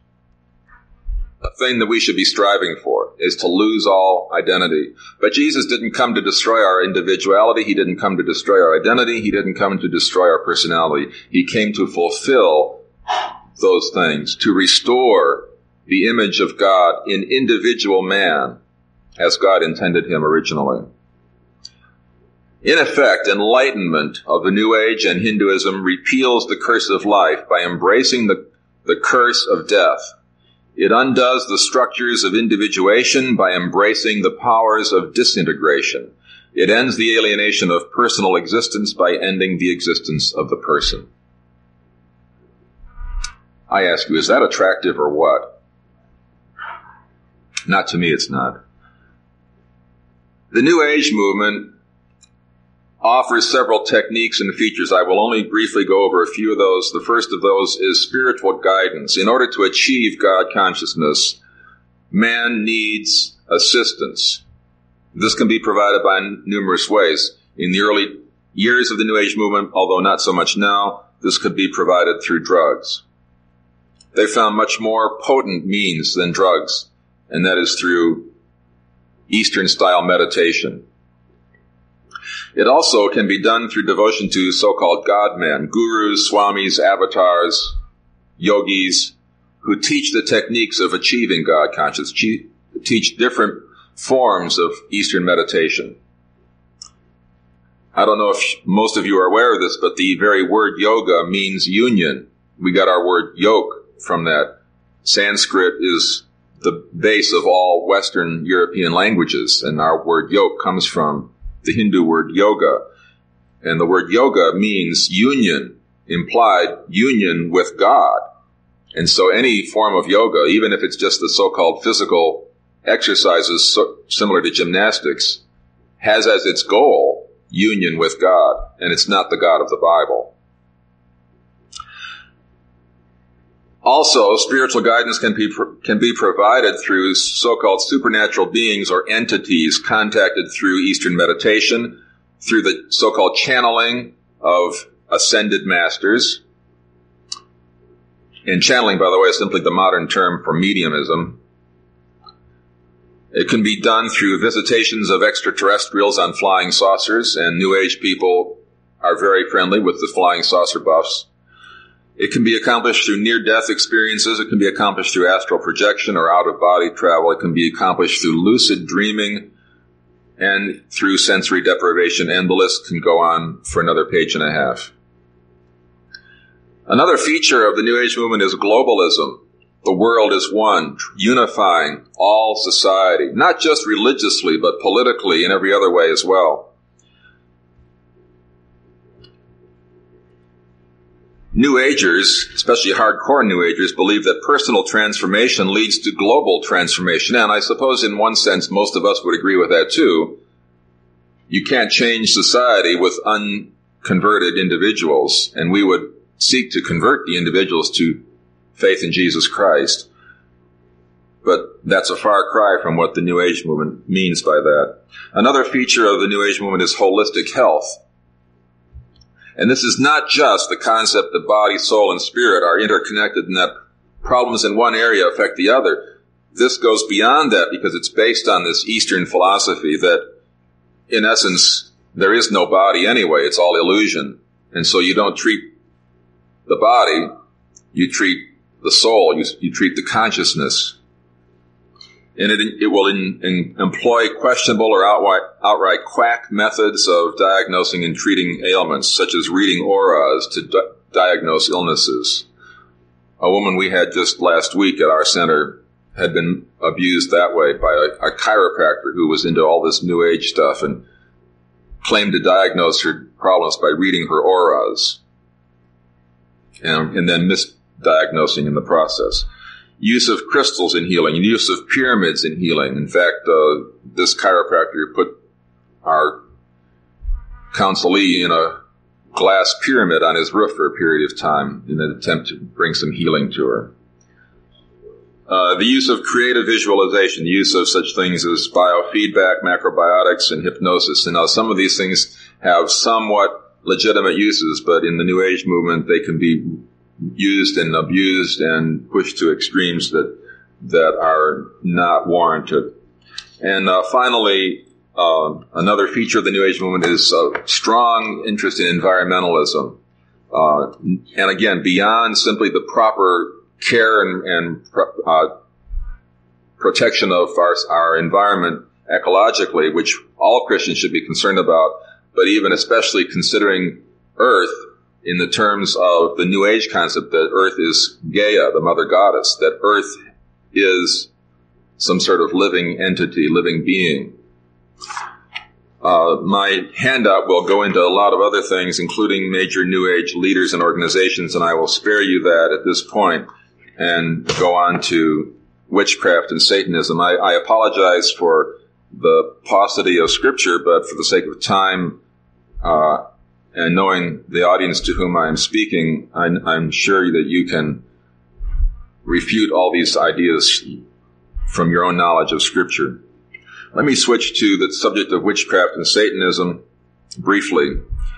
a thing that we should be striving for, is to lose all identity. But Jesus didn't come to destroy our individuality. He didn't come to destroy our identity. He didn't come to destroy our personality. He came to fulfill those things, to restore the image of God in individual man as God intended him originally. In effect, enlightenment of the New Age and Hinduism repeals the curse of life by embracing the curse of death. It undoes the structures of individuation by embracing the powers of disintegration. It ends the alienation of personal existence by ending the existence of the person. I ask you, is that attractive or what? Not to me, it's not. The New Age movement offers several techniques and features. I will only briefly go over a few of those. The first of those is spiritual guidance. In order to achieve God consciousness, man needs assistance. This can be provided by numerous ways. In the early years of the New Age movement, although not so much now, this could be provided through drugs. They found much more potent means than drugs, and that is through Eastern-style meditation. It also can be done through devotion to so-called God-men, gurus, swamis, avatars, yogis, who teach the techniques of achieving God consciousness, teach different forms of Eastern meditation. I don't know if most of you are aware of this, but the very word yoga means union. We got our word yoke from that. Sanskrit is the base of all Western European languages, and our word yoke comes from the Hindu word yoga. And the word yoga means union, implied union with God. And so any form of yoga, even if it's just the so-called physical exercises similar to gymnastics, has as its goal union with God, and it's not the God of the Bible. Also, spiritual guidance can be provided through so-called supernatural beings or entities contacted through Eastern meditation, through the so-called channeling of ascended masters. And channeling, by the way, is simply the modern term for mediumism. It can be done through visitations of extraterrestrials on flying saucers, and New Age people are very friendly with the flying saucer buffs. It can be accomplished through near-death experiences. It can be accomplished through astral projection or out-of-body travel. It can be accomplished through lucid dreaming and through sensory deprivation, and the list can go on for another page and a half. Another feature of the New Age movement is globalism. The world is one, unifying all society, not just religiously, but politically and every other way as well. New Agers, especially hardcore New Agers, believe that personal transformation leads to global transformation. And I suppose in one sense, most of us would agree with that too. You can't change society with unconverted individuals, and we would seek to convert the individuals to faith in Jesus Christ. But that's a far cry from what the New Age movement means by that. Another feature of the New Age movement is holistic health. And this is not just the concept that body, soul, and spirit are interconnected and that problems in one area affect the other. This goes beyond that because it's based on this Eastern philosophy that, in essence, there is no body anyway. It's all illusion. And so you don't treat the body, you treat the soul, you treat the consciousness. And it will employ questionable or outright quack methods of diagnosing and treating ailments, such as reading auras to diagnose illnesses. A woman we had just last week at our center had been abused that way by a chiropractor who was into all this New Age stuff and claimed to diagnose her problems by reading her auras and then misdiagnosing in the process. Use of crystals in healing, use of pyramids in healing. In fact, this chiropractor put our counselee in a glass pyramid on his roof for a period of time in an attempt to bring some healing to her. The use of creative visualization, the use of such things as biofeedback, macrobiotics, and hypnosis. And now some of these things have somewhat legitimate uses, but in the New Age movement, they can be used and abused and pushed to extremes that are not warranted. And finally, another feature of the New Age movement is a strong interest in environmentalism. And again, beyond simply the proper care and protection of our environment ecologically, which all Christians should be concerned about, but even especially considering Earth in the terms of the New Age concept that Earth is Gaia, the mother goddess, that Earth is some sort of living entity, living being. My handout will go into a lot of other things, including major New Age leaders and organizations, and I will spare you that at this point and go on to witchcraft and Satanism. I apologize for the paucity of Scripture, but for the sake of time, and knowing the audience to whom I am speaking, I'm sure that you can refute all these ideas from your own knowledge of Scripture. Let me switch to the subject of witchcraft and Satanism briefly.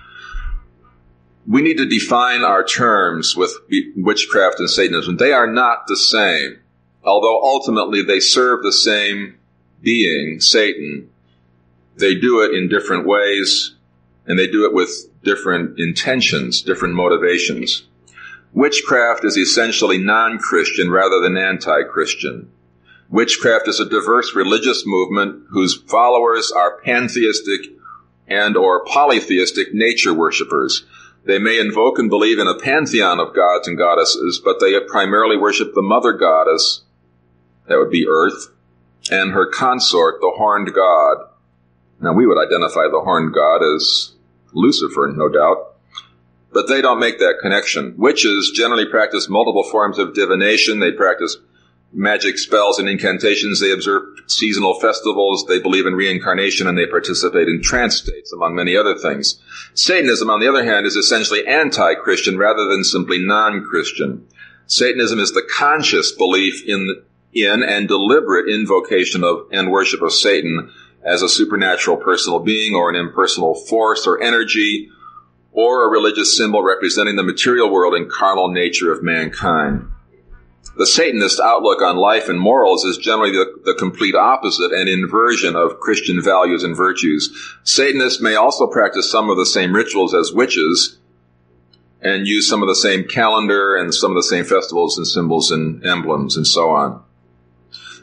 We need to define our terms with witchcraft and Satanism. They are not the same, although ultimately they serve the same being, Satan. They do it in different ways, and they do it with different intentions, different motivations. Witchcraft is essentially non-Christian rather than anti-Christian. Witchcraft is a diverse religious movement whose followers are pantheistic and or polytheistic nature worshippers. They may invoke and believe in a pantheon of gods and goddesses, but they primarily worship the mother goddess, that would be Earth, and her consort, the horned god. Now, we would identify the horned god as Lucifer, no doubt. But they don't make that connection. Witches generally practice multiple forms of divination. They practice magic spells and incantations. They observe seasonal festivals. They believe in reincarnation, and they participate in trance states, among many other things. Satanism, on the other hand, is essentially anti-Christian rather than simply non-Christian. Satanism is the conscious belief in and deliberate invocation of and worship of Satan as a supernatural personal being or an impersonal force or energy, or a religious symbol representing the material world and carnal nature of mankind. The Satanist outlook on life and morals is generally the complete opposite and inversion of Christian values and virtues. Satanists may also practice some of the same rituals as witches and use some of the same calendar and some of the same festivals and symbols and emblems and so on.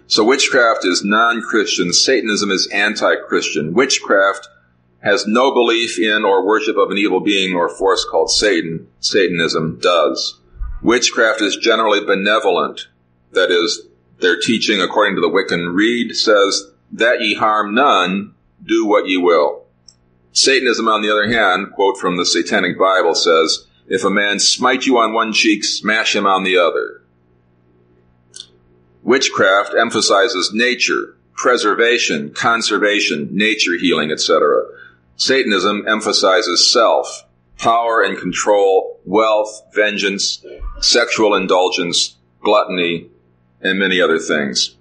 So witchcraft is non-Christian. Satanism is anti-Christian. Witchcraft has no belief in or worship of an evil being or force called Satan. Satanism does. Witchcraft is generally benevolent. That is, their teaching, according to the Wiccan Rede, says, that ye harm none, do what ye will. Satanism, on the other hand, quote from the Satanic Bible, says, if a man smite you on one cheek, smash him on the other. Witchcraft emphasizes nature, preservation, conservation, nature healing, etc. Satanism emphasizes self, power and control, wealth, vengeance, sexual indulgence, gluttony, and many other things.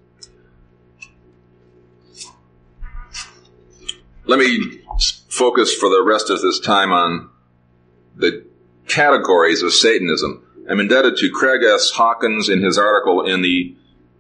Let me focus for the rest of this time on the categories of Satanism. I'm indebted to Craig S. Hawkins in his article in the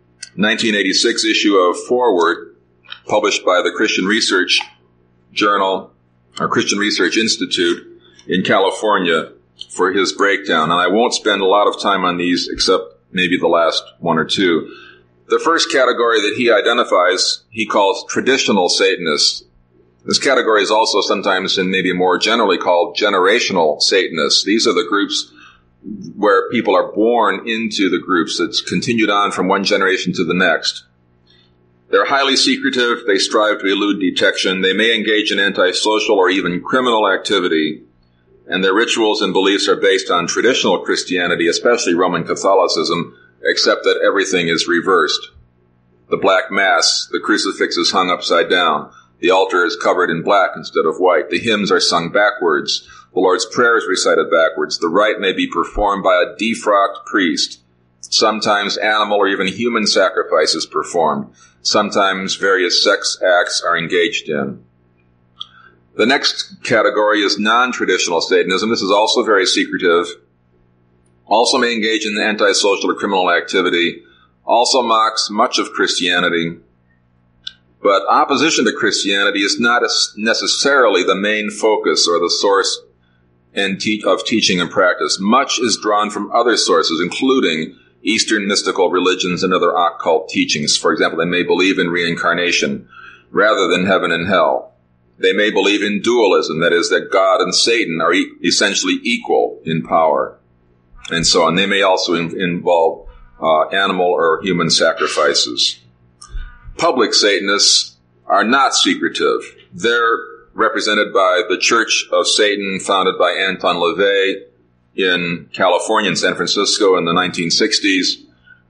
1986 issue of Forward, published by the Christian Research Journal, or Christian Research Institute in California, for his breakdown. And I won't spend a lot of time on these except maybe the last one or two. The first category that he identifies, he calls traditional Satanists. This category is also sometimes and maybe more generally called generational Satanists. These are the groups where people are born into the groups that's continued on from one generation to the next. They're highly secretive. They strive to elude detection. They may engage in antisocial or even criminal activity. And their rituals and beliefs are based on traditional Christianity, especially Roman Catholicism, except that everything is reversed. The Black Mass, the crucifix is hung upside down. The altar is covered in black instead of white. The hymns are sung backwards. The Lord's Prayer is recited backwards. The rite may be performed by a defrocked priest. Sometimes animal or even human sacrifice is performed. Sometimes various sex acts are engaged in. The next category is non-traditional Satanism. This is also very secretive. Also may engage in antisocial or criminal activity. Also mocks much of Christianity. But opposition to Christianity is not necessarily the main focus or the source of teaching and practice. Much is drawn from other sources, including Eastern mystical religions and other occult teachings. For example, they may believe in reincarnation rather than heaven and hell. They may believe in dualism, that is, that God and Satan are essentially equal in power, and so on. They may also involve animal or human sacrifices. Public Satanists are not secretive. They're represented by the Church of Satan, founded by Anton LaVey in California and San Francisco in the 1960s.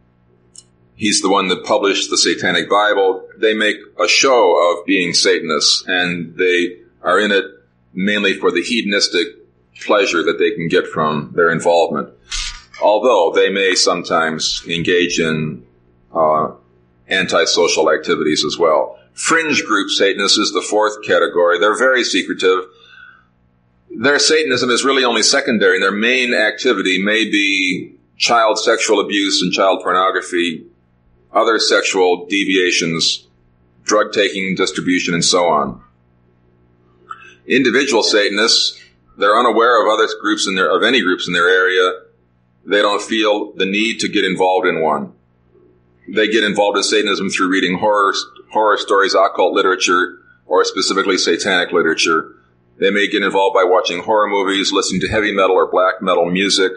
He's the one that published the Satanic Bible. They make a show of being Satanists, and they are in it mainly for the hedonistic pleasure that they can get from their involvement, although they may sometimes engage in antisocial activities as well. Fringe group Satanists is the fourth category. They're very secretive. Their Satanism is really only secondary, and their main activity may be child sexual abuse and child pornography, other sexual deviations, drug taking, distribution, and so on. Individual Satanists, they're unaware of other groups of any groups in their area. They don't feel the need to get involved in one. They get involved in Satanism through reading horror stories, occult literature, or specifically satanic literature. They may get involved by watching horror movies, listening to heavy metal or black metal music,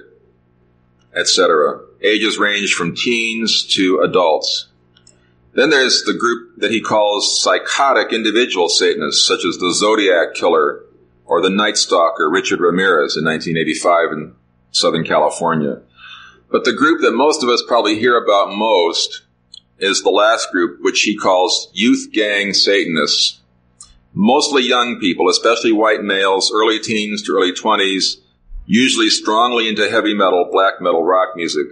etc. Ages range from teens to adults. Then there's the group that he calls psychotic individual Satanists, such as the Zodiac Killer or the Night Stalker, Richard Ramirez, in 1985 in Southern California. But the group that most of us probably hear about most is the last group, which he calls youth gang Satanists. Mostly young people, especially white males, early teens to early 20s, usually strongly into heavy metal, black metal, rock music.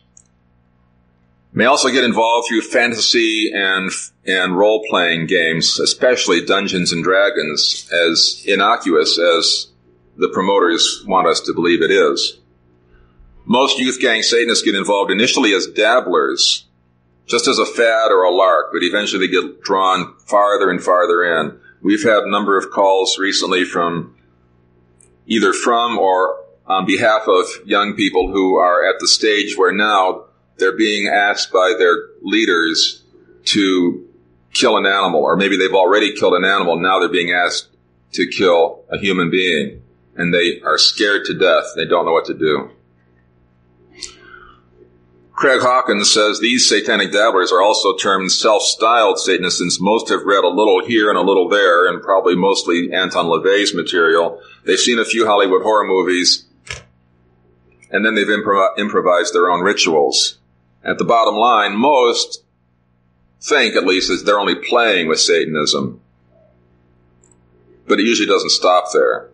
May also get involved through fantasy and role-playing games, especially Dungeons and Dragons, as innocuous as the promoters want us to believe it is. Most youth gang Satanists get involved initially as dabblers, just as a fad or a lark, but eventually they get drawn farther and farther in. We've had a number of calls recently from or on behalf of young people who are at the stage where now they're being asked by their leaders to kill an animal, or maybe they've already killed an animal, now they're being asked to kill a human being, and they are scared to death. They don't know what to do. Craig Hawkins says these satanic dabblers are also termed self-styled Satanists, since most have read a little here and a little there, and probably mostly Anton LaVey's material. They've seen a few Hollywood horror movies, and then they've improvised their own rituals. At the bottom line, most think, at least, that they're only playing with Satanism. But it usually doesn't stop there.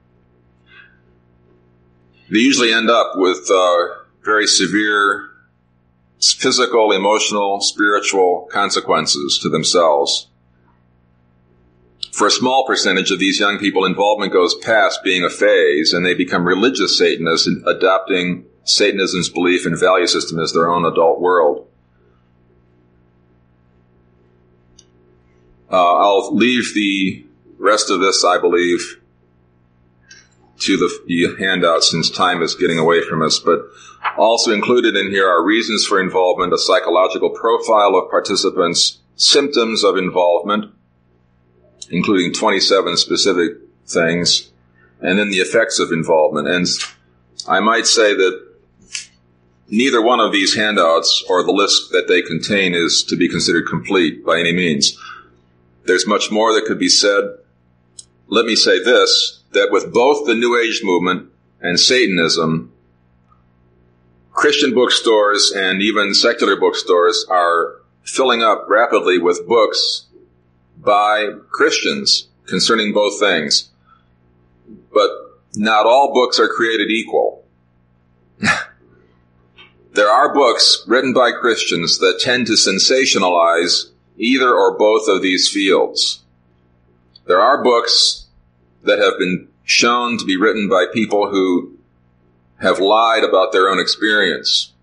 They usually end up with very severe physical, emotional, spiritual consequences to themselves. For a small percentage of these young people, involvement goes past being a phase, and they become religious Satanists, adopting Satanism's belief and value system as their own adult world. I'll leave the rest of this, I believe, to the handout, since time is getting away from us. But also included in here are reasons for involvement, a psychological profile of participants, symptoms of involvement, including 27 specific things, and then the effects of involvement. And I might say that neither one of these handouts or the list that they contain is to be considered complete by any means. There's much more that could be said. Let me say this, that with both the New Age movement and Satanism, Christian bookstores and even secular bookstores are filling up rapidly with books by Christians concerning both things. But not all books are created equal. There are books written by Christians that tend to sensationalize either or both of these fields. There are books that have been shown to be written by people who have lied about their own experience.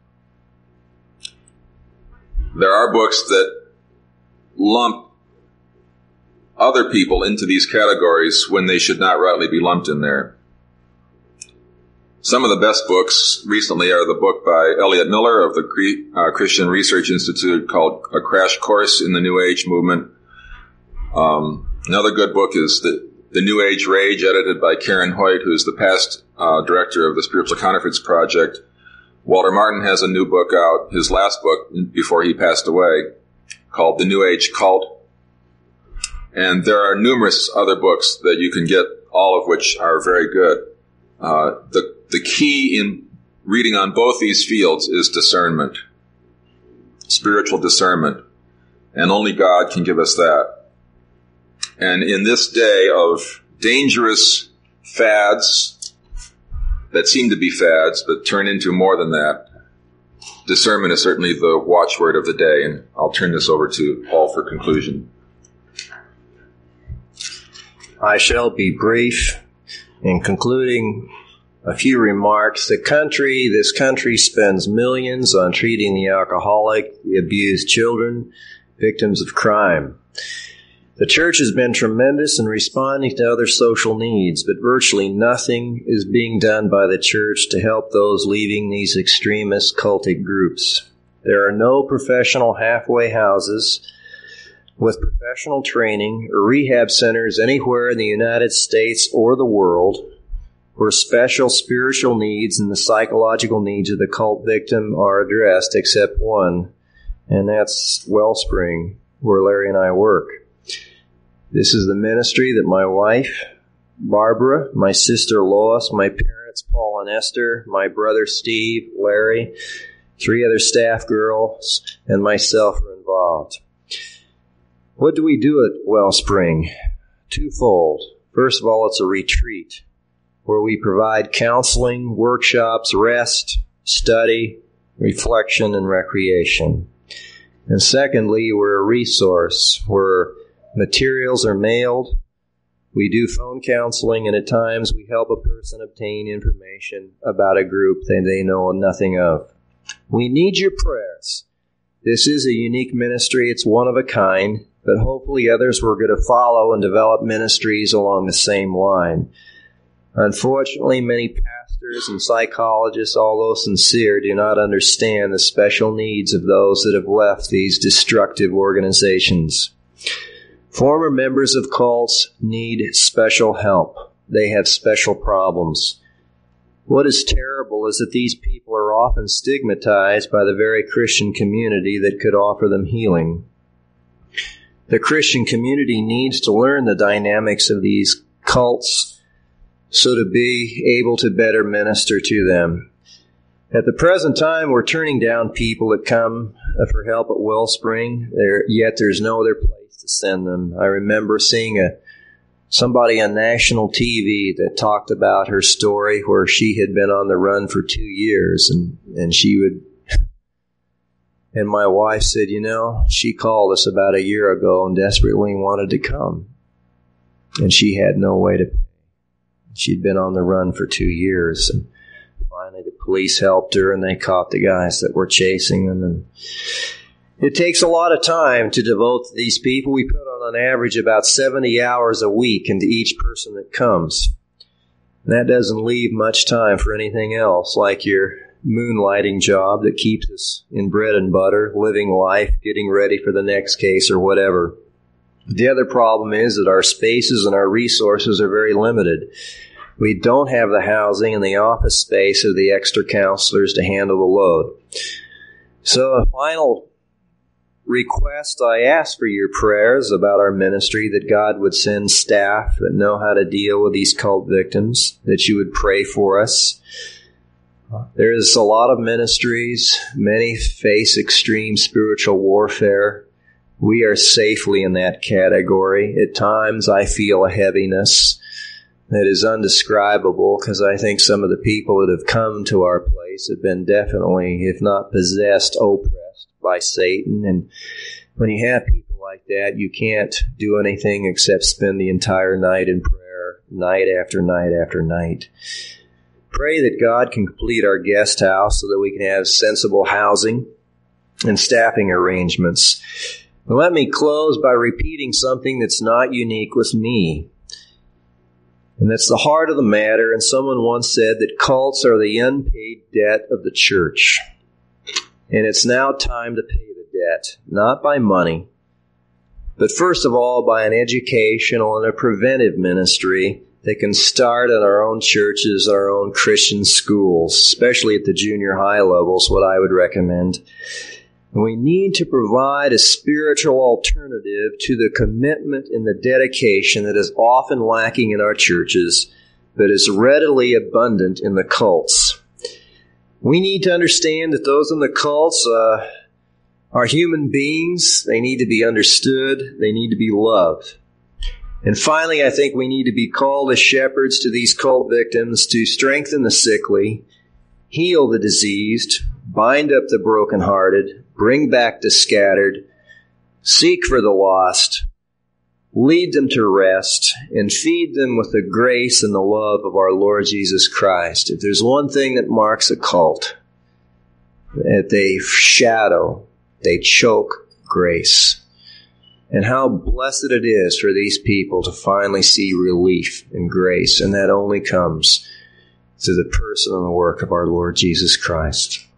There are books that lump other people into these categories when they should not rightly be lumped in there. Some of the best books recently are the book by Elliot Miller of the Christian Research Institute called A Crash Course in the New Age Movement. Another good book is The New Age Rage, edited by Karen Hoyt, who is the past director of the Spiritual Counterfeits Project. Walter Martin has a new book out, his last book before he passed away, called The New Age Cult. And there are numerous other books that you can get, all of which are very good. The key in reading on both these fields is discernment, spiritual discernment, and only God can give us that. And in this day of dangerous fads that seem to be fads but turn into more than that, discernment is certainly the watchword of the day. And I'll turn this over to Paul for conclusion. I shall be brief in concluding a few remarks. This country spends millions on treating the alcoholic, the abused children, victims of crime. The church has been tremendous in responding to other social needs, but virtually nothing is being done by the church to help those leaving these extremist cultic groups. There are no professional halfway houses with professional training or rehab centers anywhere in the United States or the world where special spiritual needs and the psychological needs of the cult victim are addressed, except one, and that's Wellspring, where Larry and I work. This is the ministry that my wife, Barbara, my sister Lois, my parents, Paul and Esther, my brother Steve, Larry, 3 other staff girls, and myself are involved. What do we do at Wellspring? Twofold. First of all, it's a retreat where we provide counseling, workshops, rest, study, reflection, and recreation. And secondly, we're a resource where materials are mailed. We do phone counseling, and at times we help a person obtain information about a group that they know nothing of. We need your prayers. This is a unique ministry. It's one of a kind, but hopefully others were going to follow and develop ministries along the same line. Unfortunately, many pastors and psychologists, although sincere, do not understand the special needs of those that have left these destructive organizations. Former members of cults need special help. They have special problems. What is terrible is that these people are often stigmatized by the very Christian community that could offer them healing. The Christian community needs to learn the dynamics of these cults so to be able to better minister to them. At the present time, we're turning down people that come for help at Wellspring, yet there's no other place to send them. I remember seeing somebody on national TV that talked about her story where she had been on the run for 2 years, and my wife said, she called us about a year ago and desperately wanted to come, and she had no way to pay. She'd been on the run for 2 years, and finally the police helped her, and they caught the guys that were chasing them. And it takes a lot of time to devote to these people. We put on an average about 70 hours a week into each person that comes. And that doesn't leave much time for anything else, like your moonlighting job that keeps us in bread and butter, living life, getting ready for the next case or whatever. The other problem is that our spaces and our resources are very limited. We don't have the housing and the office space of the extra counselors to handle the load. So a final request, I ask for your prayers about our ministry, that God would send staff that know how to deal with these cult victims, that you would pray for us. There is a lot of ministries. Many face extreme spiritual warfare. We are safely in that category. At times I feel a heaviness that is undescribable, because I think some of the people that have come to our place have been definitely, if not possessed, oppressed by Satan. And when you have people like that, you can't do anything except spend the entire night in prayer, night after night after night. Pray that God can complete our guest house so that we can have sensible housing and staffing arrangements. And let me close by repeating something that's not unique with me. And that's the heart of the matter. And someone once said that cults are the unpaid debt of the church. And it's now time to pay the debt, not by money, but first of all by an educational and a preventive ministry that can start in our own churches, our own Christian schools, especially at the junior high levels, what I would recommend. And we need to provide a spiritual alternative to the commitment and the dedication that is often lacking in our churches, but is readily abundant in the cults. We need to understand that those in the cults are human beings. They need to be understood. They need to be loved. And finally, I think we need to be called as shepherds to these cult victims to strengthen the sickly, heal the diseased, bind up the brokenhearted, bring back the scattered, seek for the lost, lead them to rest, and feed them with the grace and the love of our Lord Jesus Christ. If there's one thing that marks a cult, that they shadow, they choke grace. And how blessed it is for these people to finally see relief and grace, and that only comes through the person and the work of our Lord Jesus Christ.